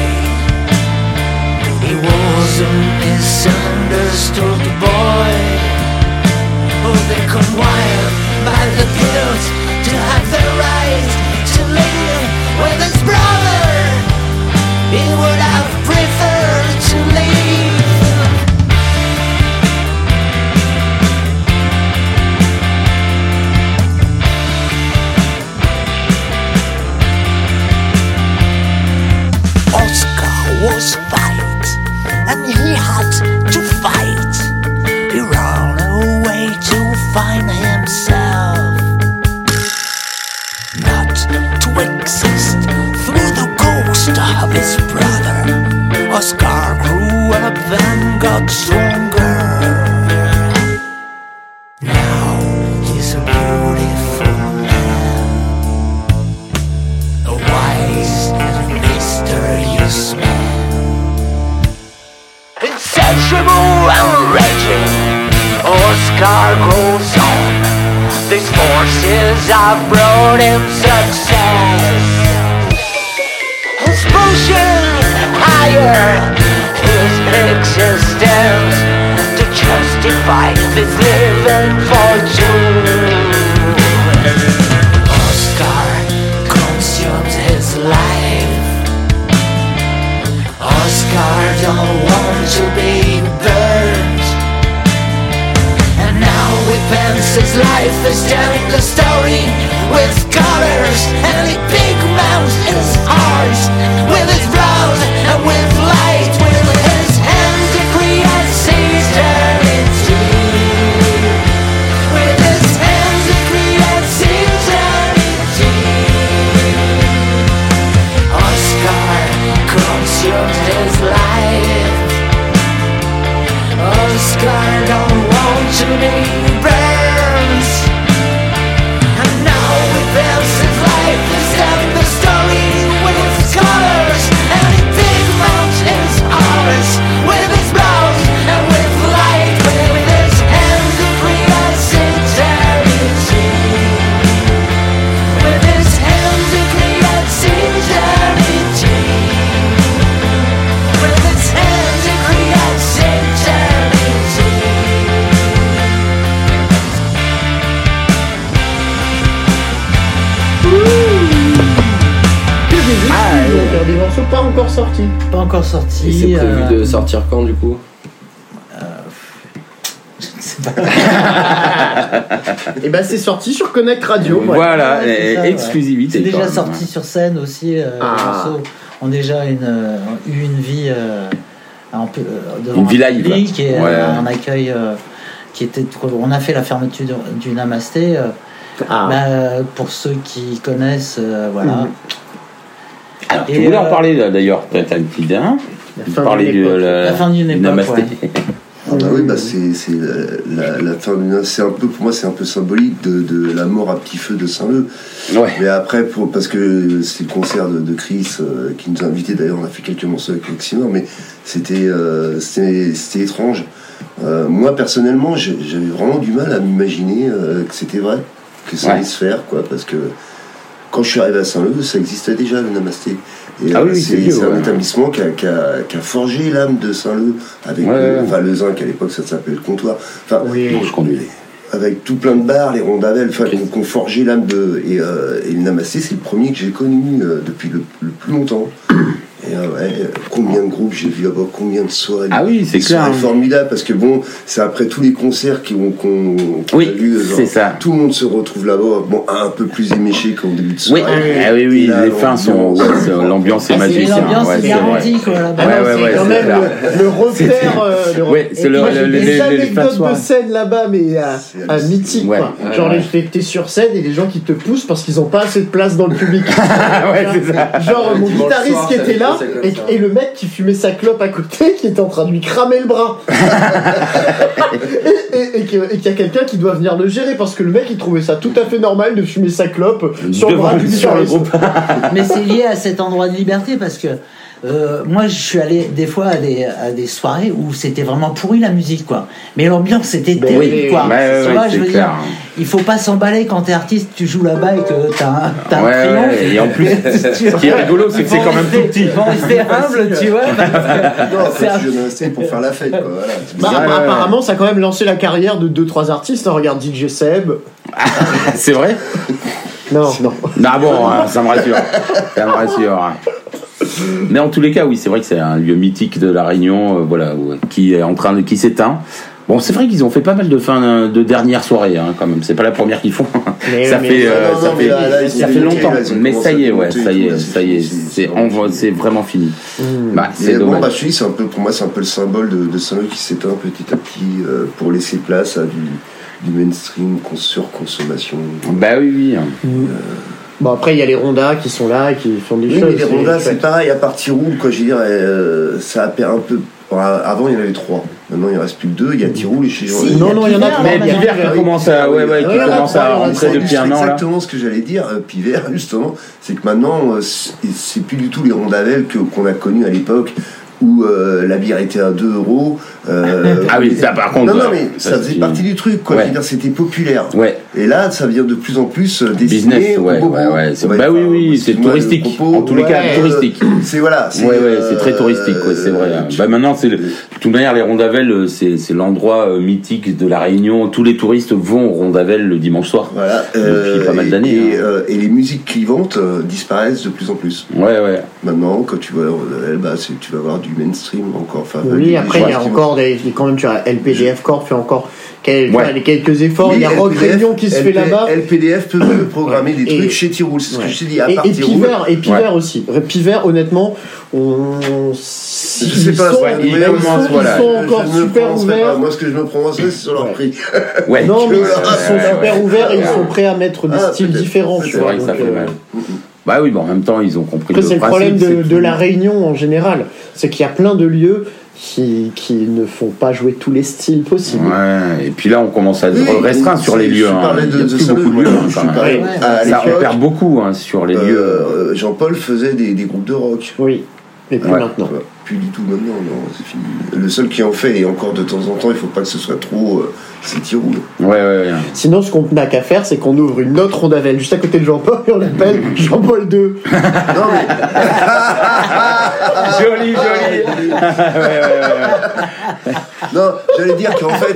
G: He was a misunderstood boy. Oh, they conspired by the guilt to have the right to live with his brother. He would have preferred to leave. Oscar was fight, and he had to fight. He ran away to find himself, not to exist through the ghost of his brother. Oscar grew up and got stronger. Now he's a beautiful man, a wise and mysterious man. Insatiable and raging, Oscar goes on. These forces have brought him success. His potion systems to justify this living fortune. Oscar consumes his life. Oscar don't want to be burned, and now he pens his life is telling the story with colors, and he pigments his heart with his brows and with light, with his hands he creates eternity. With his hands he creates eternity. Oscar consumes his life. Oscar don't want to be burned, and now he builds his life is telling the story with his colors, and he pigments his heart with his brows and with light, with his hands he creates eternity. With his hands he creates eternity. With his hands he creates eternity.
C: Donc, des morceaux pas encore sortis.
F: Pas encore sorti.
E: Et c'est prévu de sortir quand du coup?
C: Et ben c'est sorti sur Connect Radio.
A: Voilà,
F: Ouais, c'est ça,
A: exclusivité.
F: C'est déjà
A: quand même.
F: sorti sur scène aussi. Les morceaux ont déjà eu une vie devant
A: Une vie
F: un
A: live.
F: public et
A: Ouais.
F: un accueil qui était. On a fait la fermeture du Namasté. Pour ceux qui connaissent, voilà.
A: Alors, tu
F: Et,
A: voulais en parler là, d'ailleurs, t'as une petite idée, hein?
C: fin
A: Parler
C: d'une époque.
F: La fin d'une
A: du
F: époque,
A: Namasté.
F: ouais.
D: Ah bah oui, bah c'est la fin d'une. C'est un peu, pour moi, c'est un peu symbolique de la mort à petit feu de Saint-Leu.
A: Ouais.
D: Mais après, parce que c'est le concert de Chris qui nous a invités, d'ailleurs, on a fait quelques morceaux avec Oxymore, mais c'était étrange. Moi, personnellement, j'avais vraiment du mal à m'imaginer que c'était vrai, que ça allait se faire, quoi, parce que quand je suis arrivé à Saint-Leu, ça existait déjà, le Namasté. Et
A: Ah oui, c'est vieux,
D: un
A: ouais.
D: établissement qui a forgé l'âme de Saint-Leu, avec le Zinc, à l'époque, ça s'appelait le comptoir. Enfin,
A: Bon, je conduis.
D: avec tout plein de bars, les rondavelles, enfin, qui ont forgé l'âme de. Et le Namasté, c'est le premier que j'ai connu depuis le plus longtemps. Et combien de groupes j'ai vu là-bas, combien de soirées.
A: Ah oui, c'est clair.
D: C'est formidable parce que bon, c'est après tous les concerts qu'on
A: Oui,
D: a vus. genre,
A: c'est ça.
D: Tout le monde se retrouve là-bas, bon, un peu plus éméché qu'en début de
A: Oui,
D: soirée.
A: oui,
D: Et là,
A: les fins sont. L'ambiance est magique.
F: L'ambiance
A: hein,
F: est
A: c'est
F: garantie,
A: vrai.
F: quoi, là-bas.
A: Ouais,
C: C'est
A: ouais,
C: quand
A: c'est
C: même
A: clair.
C: le repère.
A: Ouais, c'est
C: Moi, j'ai
A: les
C: des
A: fins de
C: anecdotes de
A: soirée.
C: scène là-bas, mais
D: C'est
C: mythiques,
A: Ouais.
C: quoi. Genre, t'es sur scène et les gens qui te poussent parce qu'ils ont pas assez de place dans le public.
A: Ouais, c'est ça.
C: Genre, mon
E: Dimanche
C: guitariste
E: soir,
C: qui était là
E: ça commence comme ça.
C: et le mec qui fumait sa clope à côté qui était en train de lui cramer le bras. et qu'il y a quelqu'un qui doit venir le gérer parce que le mec il trouvait ça tout à fait normal de fumer sa clope sur le bras du
A: sur le
C: guitariste.
A: groupe.
F: Mais c'est lié à cet endroit de liberté parce que moi je suis allé des fois à des soirées où c'était vraiment pourri la musique, quoi. Mais l'ambiance était terrible,
C: oui,
F: quoi.
A: ouais,
F: Tu
A: ouais,
F: vois,
A: c'est
F: je veux
A: clair.
F: dire, il faut pas s'emballer quand t'es artiste, tu joues là-bas et que t'as un
A: Ouais,
F: triomphe.
A: ouais, et en plus, ce qui est rigolo, c'est que c'est quand même tout petit.
F: Faut rester humble, tu vois. parce que
D: Non,
F: c'est un-
D: je viens d'installer pour faire la fête, quoi. Voilà.
C: Bah,
A: Ouais, ouais.
C: apparemment ça a quand même lancé la carrière de 2-3 artistes, hein. Regarde DJ Seb.
A: C'est vrai?
C: Non.
A: Non, bon, ça me rassure. Ça me rassure. Mais en tous les cas, oui, c'est vrai que c'est un lieu mythique de La Réunion, voilà, qui est en train qui s'éteint. Bon, c'est vrai qu'ils ont fait pas mal de dernières soirées, hein, quand même. C'est pas la première qu'ils font.
C: Mais-
A: ça
C: mais-
A: fait,
D: non,
A: ça
D: non,
A: fait,
D: mais là, ils
A: ça
D: ont
A: fait
D: monté,
A: longtemps.
D: là, ils ont
A: Mais
D: commencé
A: ça y est,
D: à
A: ouais,
D: monter
A: ça
D: et
A: y
D: tout, là,
A: est,
D: c'est
A: ça y est,
D: fini,
A: c'est vraiment fini. Bah, c'est
D: Et bon,
A: dommage.
D: bah, je te dis, c'est un peu, pour moi, c'est un peu le symbole de Saint-Leu qui s'éteint petit à petit pour laisser place à du mainstream, surconsommation.
A: Bah oui, oui.
C: Bon, après il y a les rondas qui sont là et qui font des
D: Oui,
C: choses.
D: mais les rondas, c'est
C: chouette.
D: pareil, à partir où, quoi, je veux dire, ça a perdu un peu. Avant, il y en avait 3. Maintenant, il ne reste plus que 2. Il y a Tiroul et chez Jean.
F: Si,
C: Non, non, il y en a
F: Pivert,
C: trois.
A: Mais
F: maintenant.
A: Pivert qui commence à, ouais,
C: il y
A: qui
C: en a
A: commence
C: trois,
A: à
C: il y en a
A: rentrer
C: trois.
A: depuis un an, là.
D: Exactement ce que j'allais dire, Pivert, justement. C'est que maintenant, c'est plus du tout les rondavelles qu'on a connues à l'époque, où la bière était à 2 €.
A: Ah oui, ça par contre.
D: Non, mais ça faisait
A: c'est-
D: partie du truc, quoi.
A: Ouais.
D: Je veux dire, c'était populaire.
A: Ouais.
D: Et là, ça vient de plus en plus destiné
A: Business,
D: aux
A: ouais,
D: bobos.
A: ouais. C'est-
D: Ouais,
A: bah oui,
D: enfin,
A: oui, c'est
D: excuse-moi, le
A: touristique.
D: propos.
A: En tous les cas,
C: Ouais.
A: touristique.
D: C'est voilà.
A: Ouais, c'est très touristique, ouais, c'est vrai. Bah maintenant, de toute manière, les Rondavel, c'est l'endroit mythique de la Réunion. Tous les touristes vont aux Rondavel le dimanche soir.
D: Voilà.
A: Depuis pas mal d'années.
D: Et les musiques clivantes disparaissent de plus en plus.
A: Ouais, ouais.
D: Maintenant, quand tu vas tu vas avoir du mainstream encore. Enfin,
C: Oui,
D: des
C: après, il y a
D: choses qui
C: encore quand même, tu as LPDF Corp fait encore quelques efforts.
D: Oui,
C: Il y a Rock
D: LPDF,
C: Réunion qui se fait là-bas.
D: LPDF peut programmer des
C: Et-
D: trucs chez Tyroul, c'est ce que
C: Ouais.
D: je t'ai dit, à
C: Et
D: part Tyroul.
C: Piver aussi. Piver, honnêtement,
D: Je sais pas,
C: ils
A: ouais,
C: sont
A: voilà.
C: encore
D: Je ne
C: super
D: prononcerai pas.
C: ouverts.
D: Moi, ce que je me prononcerai, c'est sur leur
C: Ouais.
D: prix.
A: Ouais.
C: Non, mais ils
D: Ouais,
C: sont super ouverts et ils sont prêts à mettre des
D: Ah,
C: styles
D: peut-être.
C: différents.
D: C'est
C: tu
A: C'est
C: vois,
A: vrai que ça
C: donc,
A: fait mal. Bah oui, bon, en même temps, ils ont compris
C: Après, c'est le problème
A: principe,
C: de la Réunion en général. C'est qu'il y a plein de lieux qui ne font pas jouer tous les styles possibles.
A: Ouais, et puis là, on commence à
D: Oui,
A: restreindre sur les lieux.
D: Je parlais
A: Il y
D: de
A: a plus
D: Saint-Leu,
A: beaucoup de lieux,
D: moi,
A: hein,
D: je
A: quand même.
D: parlais
C: Ouais.
D: à
A: Ça, on
D: l'époque,
A: perd beaucoup hein, sur les lieux.
D: Jean-Paul faisait des groupes de rock.
C: Oui, et puis
A: Ouais.
C: maintenant.
D: Voilà. Plus du tout maintenant, non, c'est fini. Le seul qui en fait, et encore de temps en temps, il faut pas que ce soit trop, c'est Tyroul.
A: Ouais.
C: Sinon, ce qu'on n'a qu'à faire, c'est qu'on ouvre une autre Rondavel juste à côté de Jean-Paul et on l'appelle Jean-Paul II.
D: Non, mais
A: Joli.
D: non, j'allais dire qu'en fait,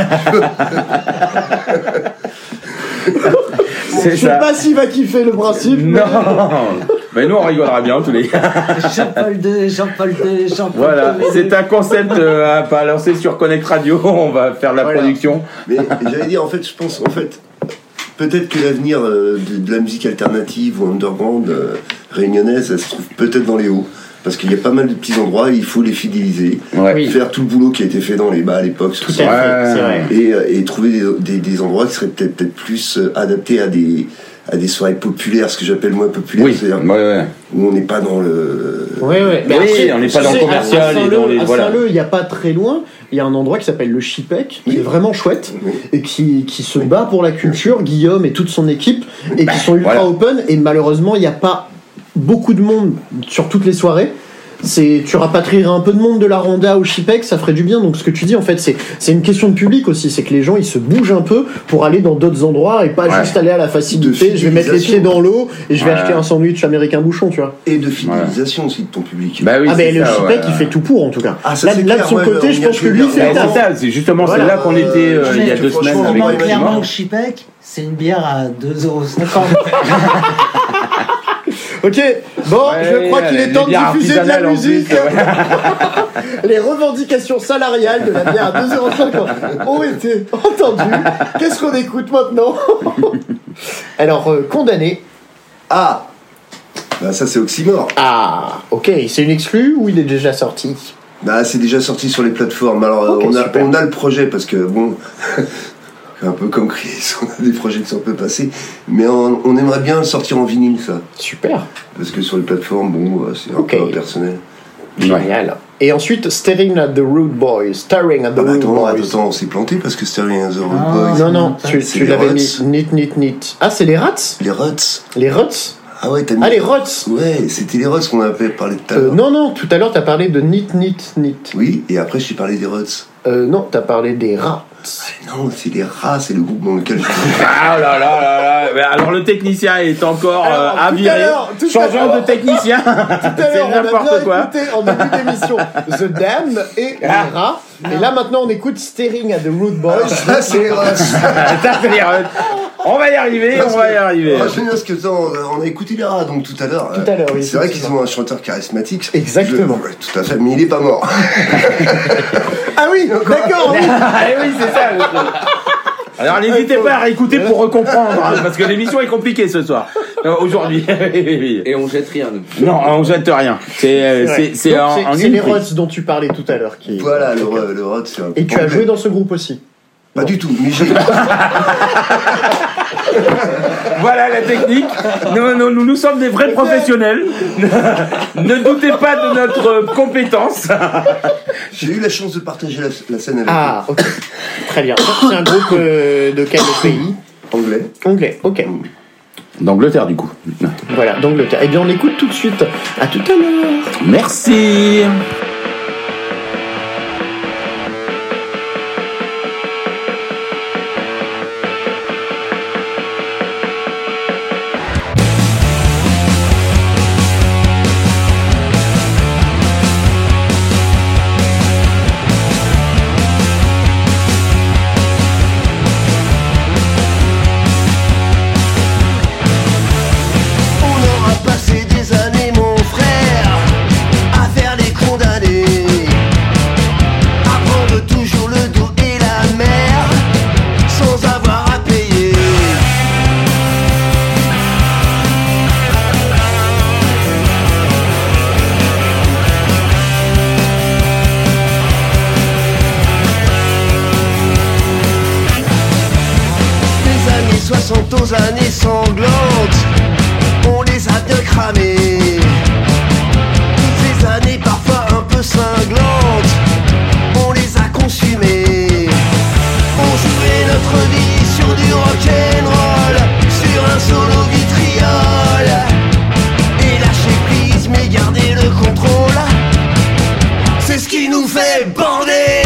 A: C'est
C: Je sais
A: ça.
C: pas s'il va kiffer le principe.
A: Non. Mais nous, on rigolera bien tous les cas.
F: Jean-Paul II.
A: Voilà, c'est un concept à pas lancer sur Connect Radio. On va faire la
D: Voilà.
A: production.
D: mais j'allais dire, en fait, je pense, peut-être que l'avenir de la musique alternative ou underground réunionnaise, elle se trouve peut-être dans les hauts. Parce qu'il y a pas mal de petits endroits, il faut les fidéliser,
A: Ouais.
C: Oui.
D: faire tout le boulot qui a été fait dans les bas à l'époque,
C: Tout à fait, c'est vrai.
D: et trouver des endroits qui seraient peut-être plus adaptés à des soirées populaires, ce que j'appelle moi populaire,
A: Oui,
D: c'est-à-dire
A: ouais.
D: où on n'est pas dans le...
C: Ouais. Mais
A: Oui,
C: après,
A: on n'est pas
C: tu
A: dans le
C: sais,
A: commercial
C: à
A: et dans les-
C: à
A: voilà.
C: Saint-Leu, il n'y a pas très loin, il y a un endroit qui s'appelle le Chipec, qui est vraiment chouette,
D: Oui.
C: et qui se bat pour la culture, Guillaume et toute son équipe, et qui sont ultra
A: voilà.
C: open, et malheureusement, il n'y a pas beaucoup de monde sur toutes les soirées. Tu rapatrierais un peu de monde de la Ronda au Chipec, ça ferait du bien. Donc ce que tu dis, en fait, c'est une question de public aussi. C'est que les gens, ils se bougent un peu pour aller dans d'autres endroits et pas
A: Ouais.
C: juste aller à la facilité.
D: De
C: Je vais mettre les pieds
D: fidélisation.
C: dans l'eau et je vais
A: Ouais.
C: acheter un sandwich américain bouchon, tu vois.
D: Et de fidélisation aussi de ton public.
A: Bah oui,
C: Ah, ben
A: c'est
C: le
A: ça,
C: Chipec,
A: ouais.
C: il fait tout pour en tout cas.
D: Ah, ça,
C: là,
D: c'est
C: là, de
D: clair,
C: son
D: ouais,
C: côté,
D: on
C: je
D: y a
C: pense que
D: joué
C: lui,
D: bien.
C: fait
A: Ouais,
C: le
A: c'est
C: taf.
A: ça, c'est justement
C: Voilà.
A: c'est là qu'on était il y a 2
D: franchement,
A: semaines
D: on
A: avec
D: va y
A: Maximum.
F: Clairement, le Chipec, c'est une bière à 2,50 €.
C: Ok, bon,
A: Ouais,
C: je crois qu'il est
A: les
C: temps de
A: bières
C: diffuser de la
A: artisanales, en plus,
C: musique.
A: ouais.
C: Les revendications salariales de la bière à 2,50 € ont été entendues. Qu'est-ce qu'on écoute maintenant? Alors, Condamné.
D: Ah bah ça c'est Oxymore.
C: Ah, ok, c'est une exclue ou il est déjà sorti?
D: Bah c'est déjà sorti sur les plateformes. Alors
C: Ok, super.
D: on a le projet parce que bon... un peu comme Chris, on a des projets qui sont un peu passés, mais on aimerait bien le sortir en vinyle ça.
C: Super,
D: Parce que sur les plateformes, bon, c'est un
C: Ok.
D: peu impersonnel.
C: génial. Et ensuite, Staring at the Rude Boys. Staring at the
D: Ah bah
C: Rude Boys.
D: attends, on s'est planté parce que Sterling and the Road
F: Ah.
D: Boys,
C: Non, non, tu
D: C'est les
C: l'avais mis.
D: Ruts.
C: Nit. Ah, c'est les Rats?
D: les Ruts.
C: Les Ruts?
D: Ah ouais, t'as mis...
C: Ah, les Ruts.
D: Ouais, c'était les Ruts qu'on avait parlé tout à l'heure.
C: Non, tout à l'heure, t'as parlé de Nit.
D: Oui, et après j'ai parlé des Ruts.
C: Non, t'as parlé des Rats.
D: Non, c'est les Rats, c'est le groupe dans lequel je
A: Ah là là. Mais alors le technicien est encore
C: Alors,
A: à
C: tout à
A: virer.
C: l'heure, tout à
A: Changeant
C: l'heure.
A: de technicien.
C: Tout à
A: C'est
C: l'heure, on a
A: n'importe
C: bien
A: quoi.
C: écouté en début d'émission The Dam et les Rats. Et là, maintenant, on écoute Staring at the Rude Boys.
D: Ça, c'est les Ruts.
A: Ça, c'est les Ruts. On va y arriver.
D: Ah, j'aime bien parce que on a écouté les Rats donc tout à l'heure.
C: Tout à l'heure, oui,
D: C'est vrai qu'ils
C: effectivement.
D: ont un chanteur charismatique.
C: Exactement.
D: Ouais, tout à fait, mais il est pas mort.
C: Ah oui, d'accord, oui.
A: Ah oui, c'est ça. le truc. Alors n'hésitez pas à réécouter pour recomprendre, hein, parce que l'émission est compliquée ce soir, aujourd'hui.
E: Et on jette rien. nous.
A: Non, on jette rien. C'est
C: Donc,
A: en
C: c'est
A: une
C: les
A: prise.
C: Ruts dont tu parlais tout à l'heure.
D: Voilà, le Rut, c'est un
C: Et tu as joué dans ce groupe aussi.
D: Pas du tout, mais j'ai...
A: Voilà la technique. Nous sommes des vrais professionnels. Ne doutez pas de notre compétence.
D: J'ai eu la chance de partager la scène avec
C: Ah, ok. Très bien. C'est un groupe de quel pays?
D: eux. Anglais.
C: Anglais, ok.
A: D'Angleterre du coup.
C: Voilà, d'Angleterre. Eh bien, on écoute tout de suite. À tout à l'heure.
A: Merci.
I: nos années sanglantes, on les a bien cramées. Toutes ces années parfois un peu cinglantes, on les a consumées. On jouait notre vie sur du rock'n'roll, sur un solo vitriol. Et lâcher prise mais garder le contrôle, c'est ce qui nous fait bander.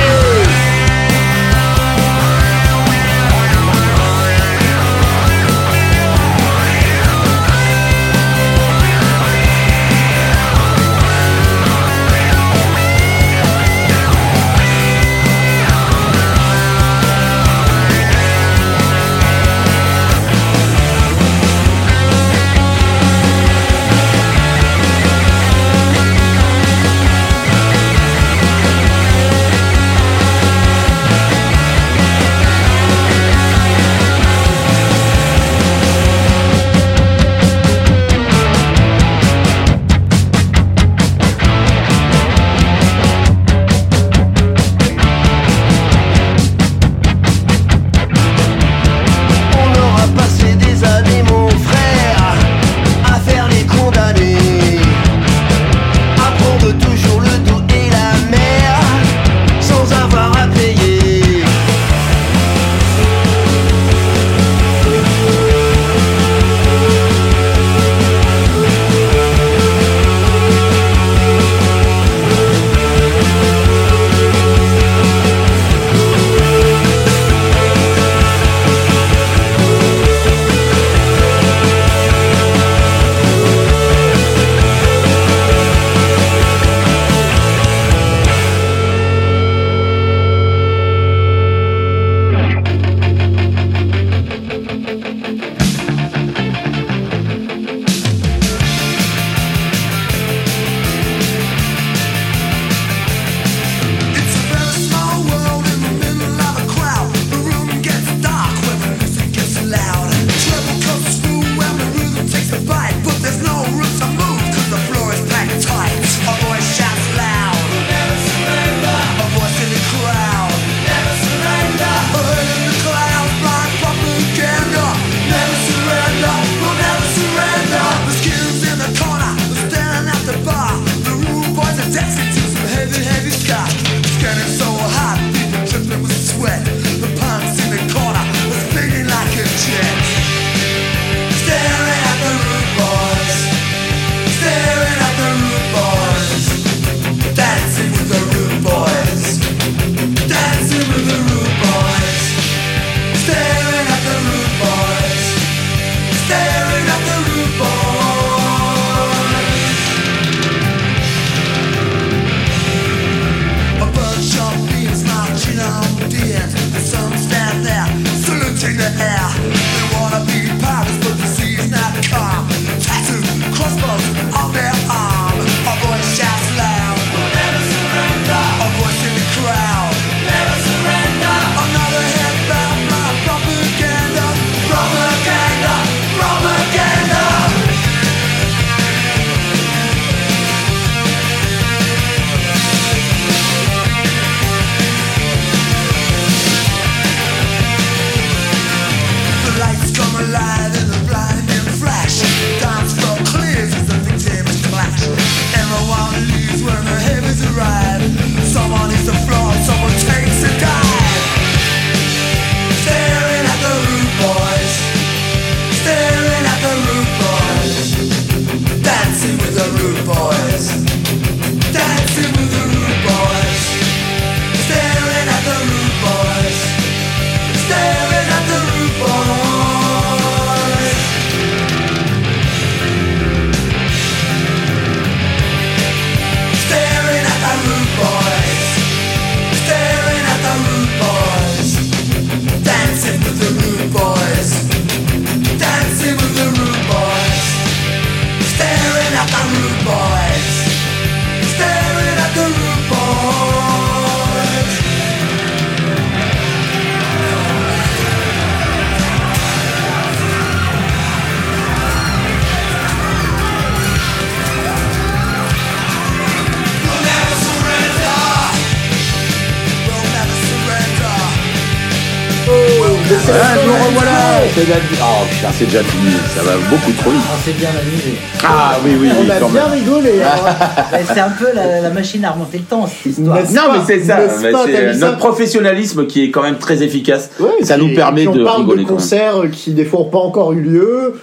A: nous revoilà. Oh putain, c'est déjà fini. Ça va beaucoup trop vite.
F: On s'est bien amusé.
A: Ah oui,
C: On a
A: quand
C: bien
A: même.
C: rigolé. Hein.
F: C'est un peu la machine à remonter le temps, cette histoire.
C: N'est-ce
A: Non,
C: pas
A: mais c'est ça.
C: N'est-ce
A: Mais
C: pas,
A: c'est
C: t'as dit ça
A: notre professionnalisme qui est quand même très efficace.
C: Ouais,
A: Ça nous permet
C: et puis
A: de
C: on parle
A: rigoler
C: de
A: quand même.
C: concerts qui des fois n'ont pas encore eu lieu.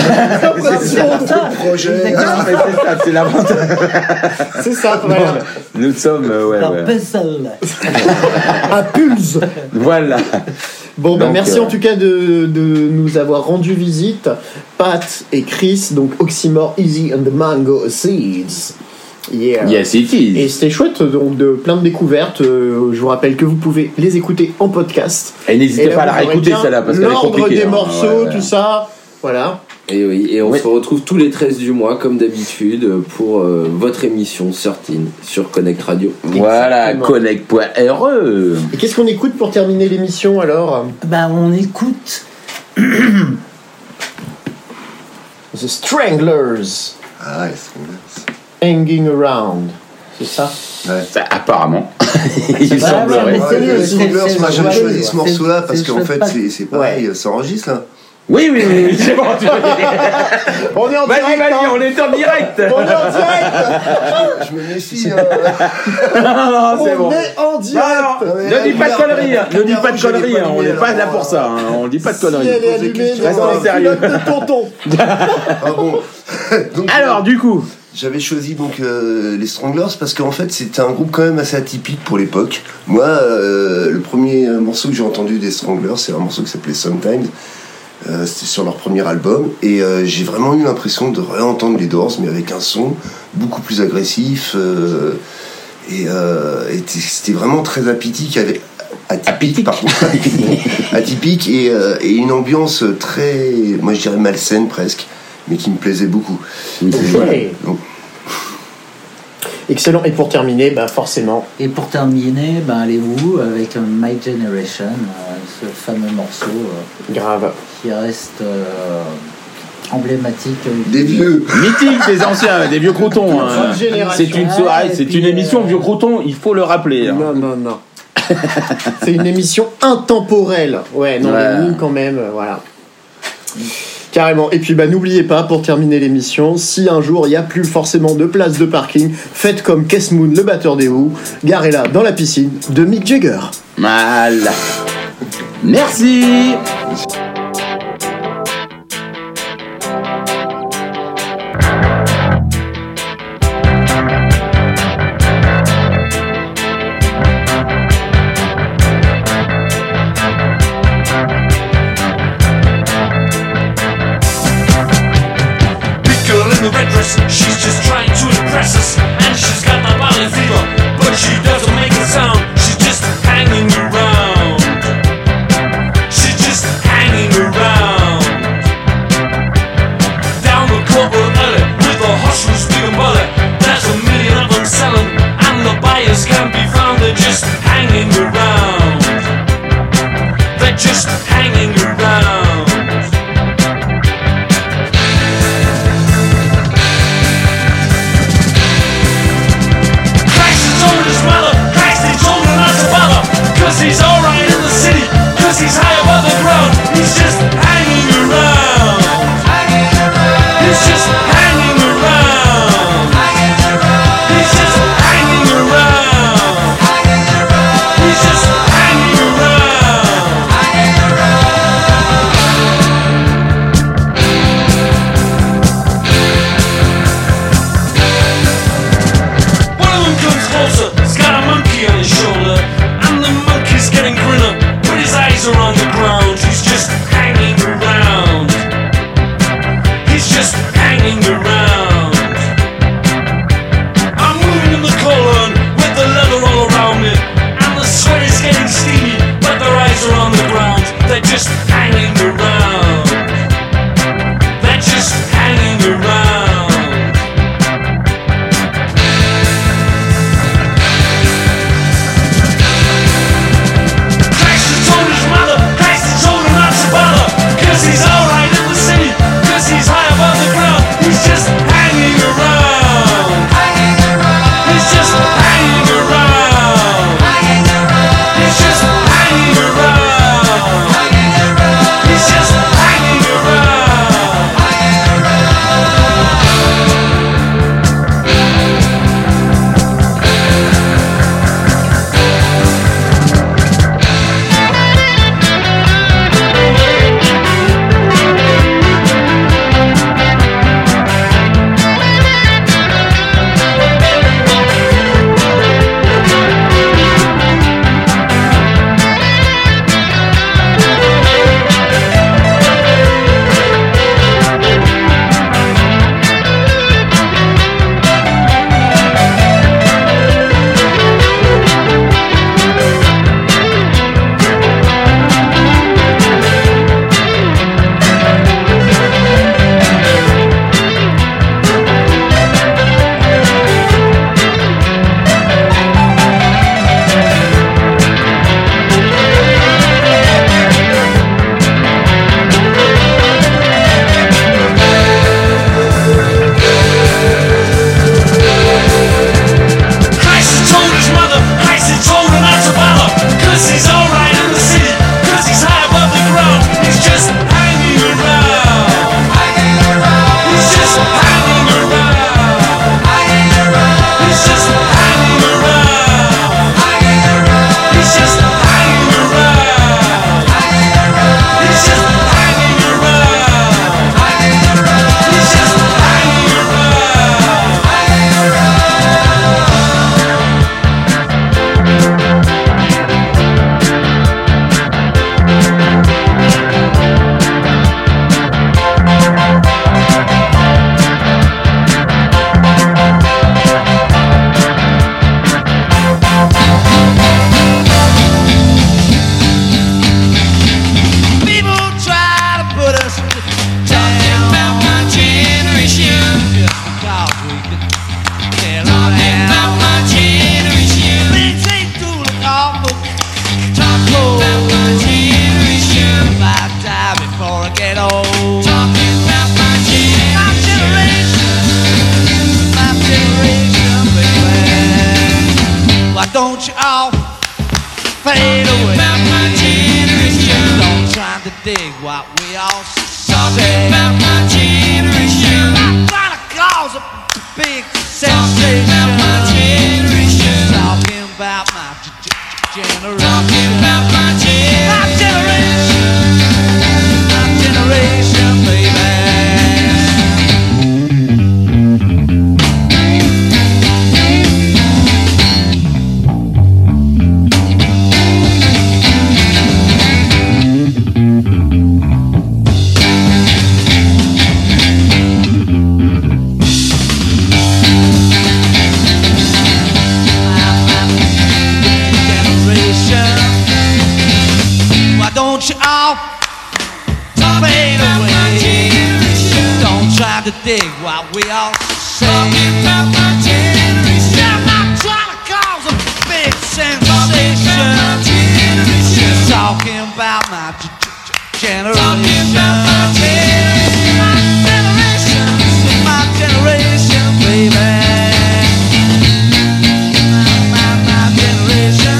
A: C'est l'avantage.
C: C'est ça, voilà.
A: Nous sommes,
F: Un puzzle.
C: Un pulse.
A: Voilà.
C: Bon, bah
A: Donc,
C: merci en tout cas de nous avoir rendu visite, Pat et Chris, donc Oxymore, Easy and the Mango Seeds. Yeah.
A: Yes, it is.
C: Et c'était chouette, donc de plein de découvertes. Je vous rappelle que vous pouvez les écouter en podcast.
A: Et n'hésitez
C: là,
A: pas à la
C: vous aurez
A: réécouter
C: bien
A: celle-là parce qu'elle est
C: l'ordre
A: compliquée.
C: des
A: hein.
C: morceaux,
A: Ouais.
C: tout ça. Voilà.
E: Et oui, et on
A: Oui.
E: se retrouve tous les 13 du mois, comme d'habitude, pour votre émission 13 sur Connect Radio.
A: Voilà,
C: Exactement.
A: connect.re.
C: Et qu'est-ce qu'on écoute pour terminer l'émission alors?
F: Ben, on écoute.
C: The Stranglers,
D: Ah, ils sont là.
C: Hanging Around. C'est ça?
D: Ouais.
A: Ça, apparemment. Il
F: Ouais,
A: semblerait.
F: mais c'est
D: Ouais,
F: le-
D: les Stranglers,
F: c'est-
D: moi
F: c'est-
D: j'avais
F: c'est-
D: choisi ce morceau-là parce
F: c'est-
D: qu'en
F: c'est
D: fait
F: pas-
D: c'est pareil, ça enregistre là.
A: Oui, c'est bon.
C: On est en
A: Vas-y,
C: direct, hein.
A: on est en direct.
C: On est en direct.
D: Je me méfie.
A: Non, c'est
C: On
A: bon.
C: est en direct.
A: Ne dis pas de conneries, hein. Ne dis pas de conneries, hein. On n'est pas là pour ça, hein. On dit pas de
C: Si elle est
A: conneries.
C: allumée,
A: Restons
C: dans la
A: sérieux.
C: culotte de tonton.
D: Ah bon. Donc,
A: Alors, du coup,
D: j'avais choisi donc les Stranglers parce qu'en fait c'était un groupe quand même assez atypique pour l'époque. Moi, le premier morceau que j'ai entendu des Stranglers, c'est un morceau qui s'appelait Sometimes. C'était sur leur premier album et j'ai vraiment eu l'impression de réentendre les Doors mais avec un son beaucoup plus agressif et c'était vraiment très atypique atypique et une ambiance très, moi je dirais malsaine presque, mais qui me plaisait beaucoup. Voilà. Donc,
C: Excellent. Et pour terminer, bah forcément,
F: Et pour terminer, ben, les Who avec My Generation, ce fameux morceau
C: grave.
F: qui reste emblématique.
D: des vieux.
A: mythique des anciens, des vieux croutons. hein.
C: Toute génération.
A: C'est une soirée,
F: Ouais, et
A: c'est
F: puis,
A: une émission vieux croutons, il faut le rappeler. hein.
C: Non. C'est une émission intemporelle. Ouais, non,
A: Ouais.
C: mais nous quand même, voilà. Carrément. Et puis bah n'oubliez pas, pour terminer l'émission, si un jour il n'y a plus forcément de place de parking, faites comme Kes Moon, le batteur des Who, garez-la dans la piscine de Mick Jagger.
A: Voilà. Merci.
G: Big girl in the red dress, she's just trying to impress us. And she's got the valley fever, but she doesn't make a sound. She's just hanging around. She's just hanging around. Down the corporate alley with a hustler's big umbrella. There's a million of them selling, and the buyers can't be found. They're just hanging around. They're just hanging around. Christ has told his mother, Christ he told her not to bother, 'cause he's alright in the city, 'cause he's high above the ground. He's just hanging around. He's just hanging around. He's just hanging around. He's just hanging around. One of them comes closer, he's got a monkey on his shoulder, and the monkey's getting grinner, but his eyes are on the ground. He's just hanging around. He's just hanging around. I'm moving in the colon with the leather all around me, and the sweat is getting steamy, but their eyes are on the ground. They're just hanging around. They're just hanging around. Christ has told his mother, Christ he don't you all fade away? About my generation. Don't try to dig what we all say. Talking about my generation. I'm trying to cause a big sensation. Talking about my generation. Talking about my generation. Talking about my generation. My generation. My generation, baby. Don't you all fade away? Don't try to dig what we all say. Talking about my generation. I'm not trying to cause a big sensation. Just talking about my generation. Talking about my generation. My generation, baby. My generation.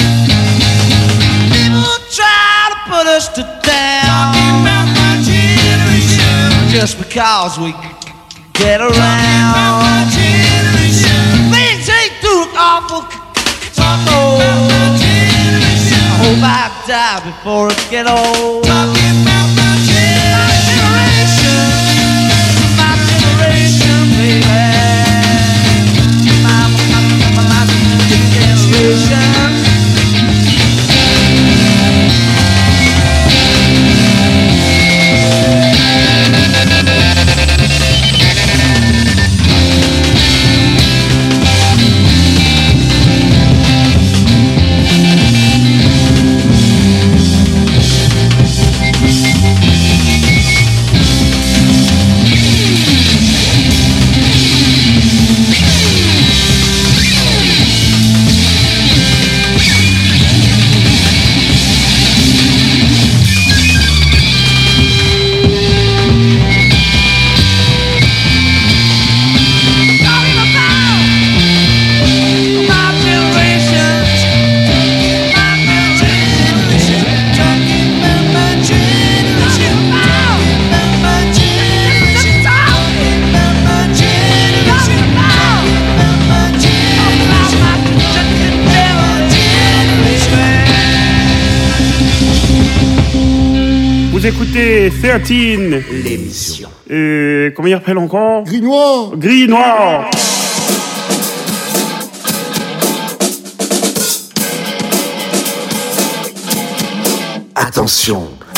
G: People try to put us to down. Talking about my generation. Just because we get around. Talking about my generation. Things ain't too awful. Talking about my generation. I hope I die before it get old. Talking about my generation. My generation, baby. My generation.
J: Vous écoutez 13,
C: L'émission.
J: comment il rappelle encore?
D: Gris noir.
J: Gris noir.
K: Attention,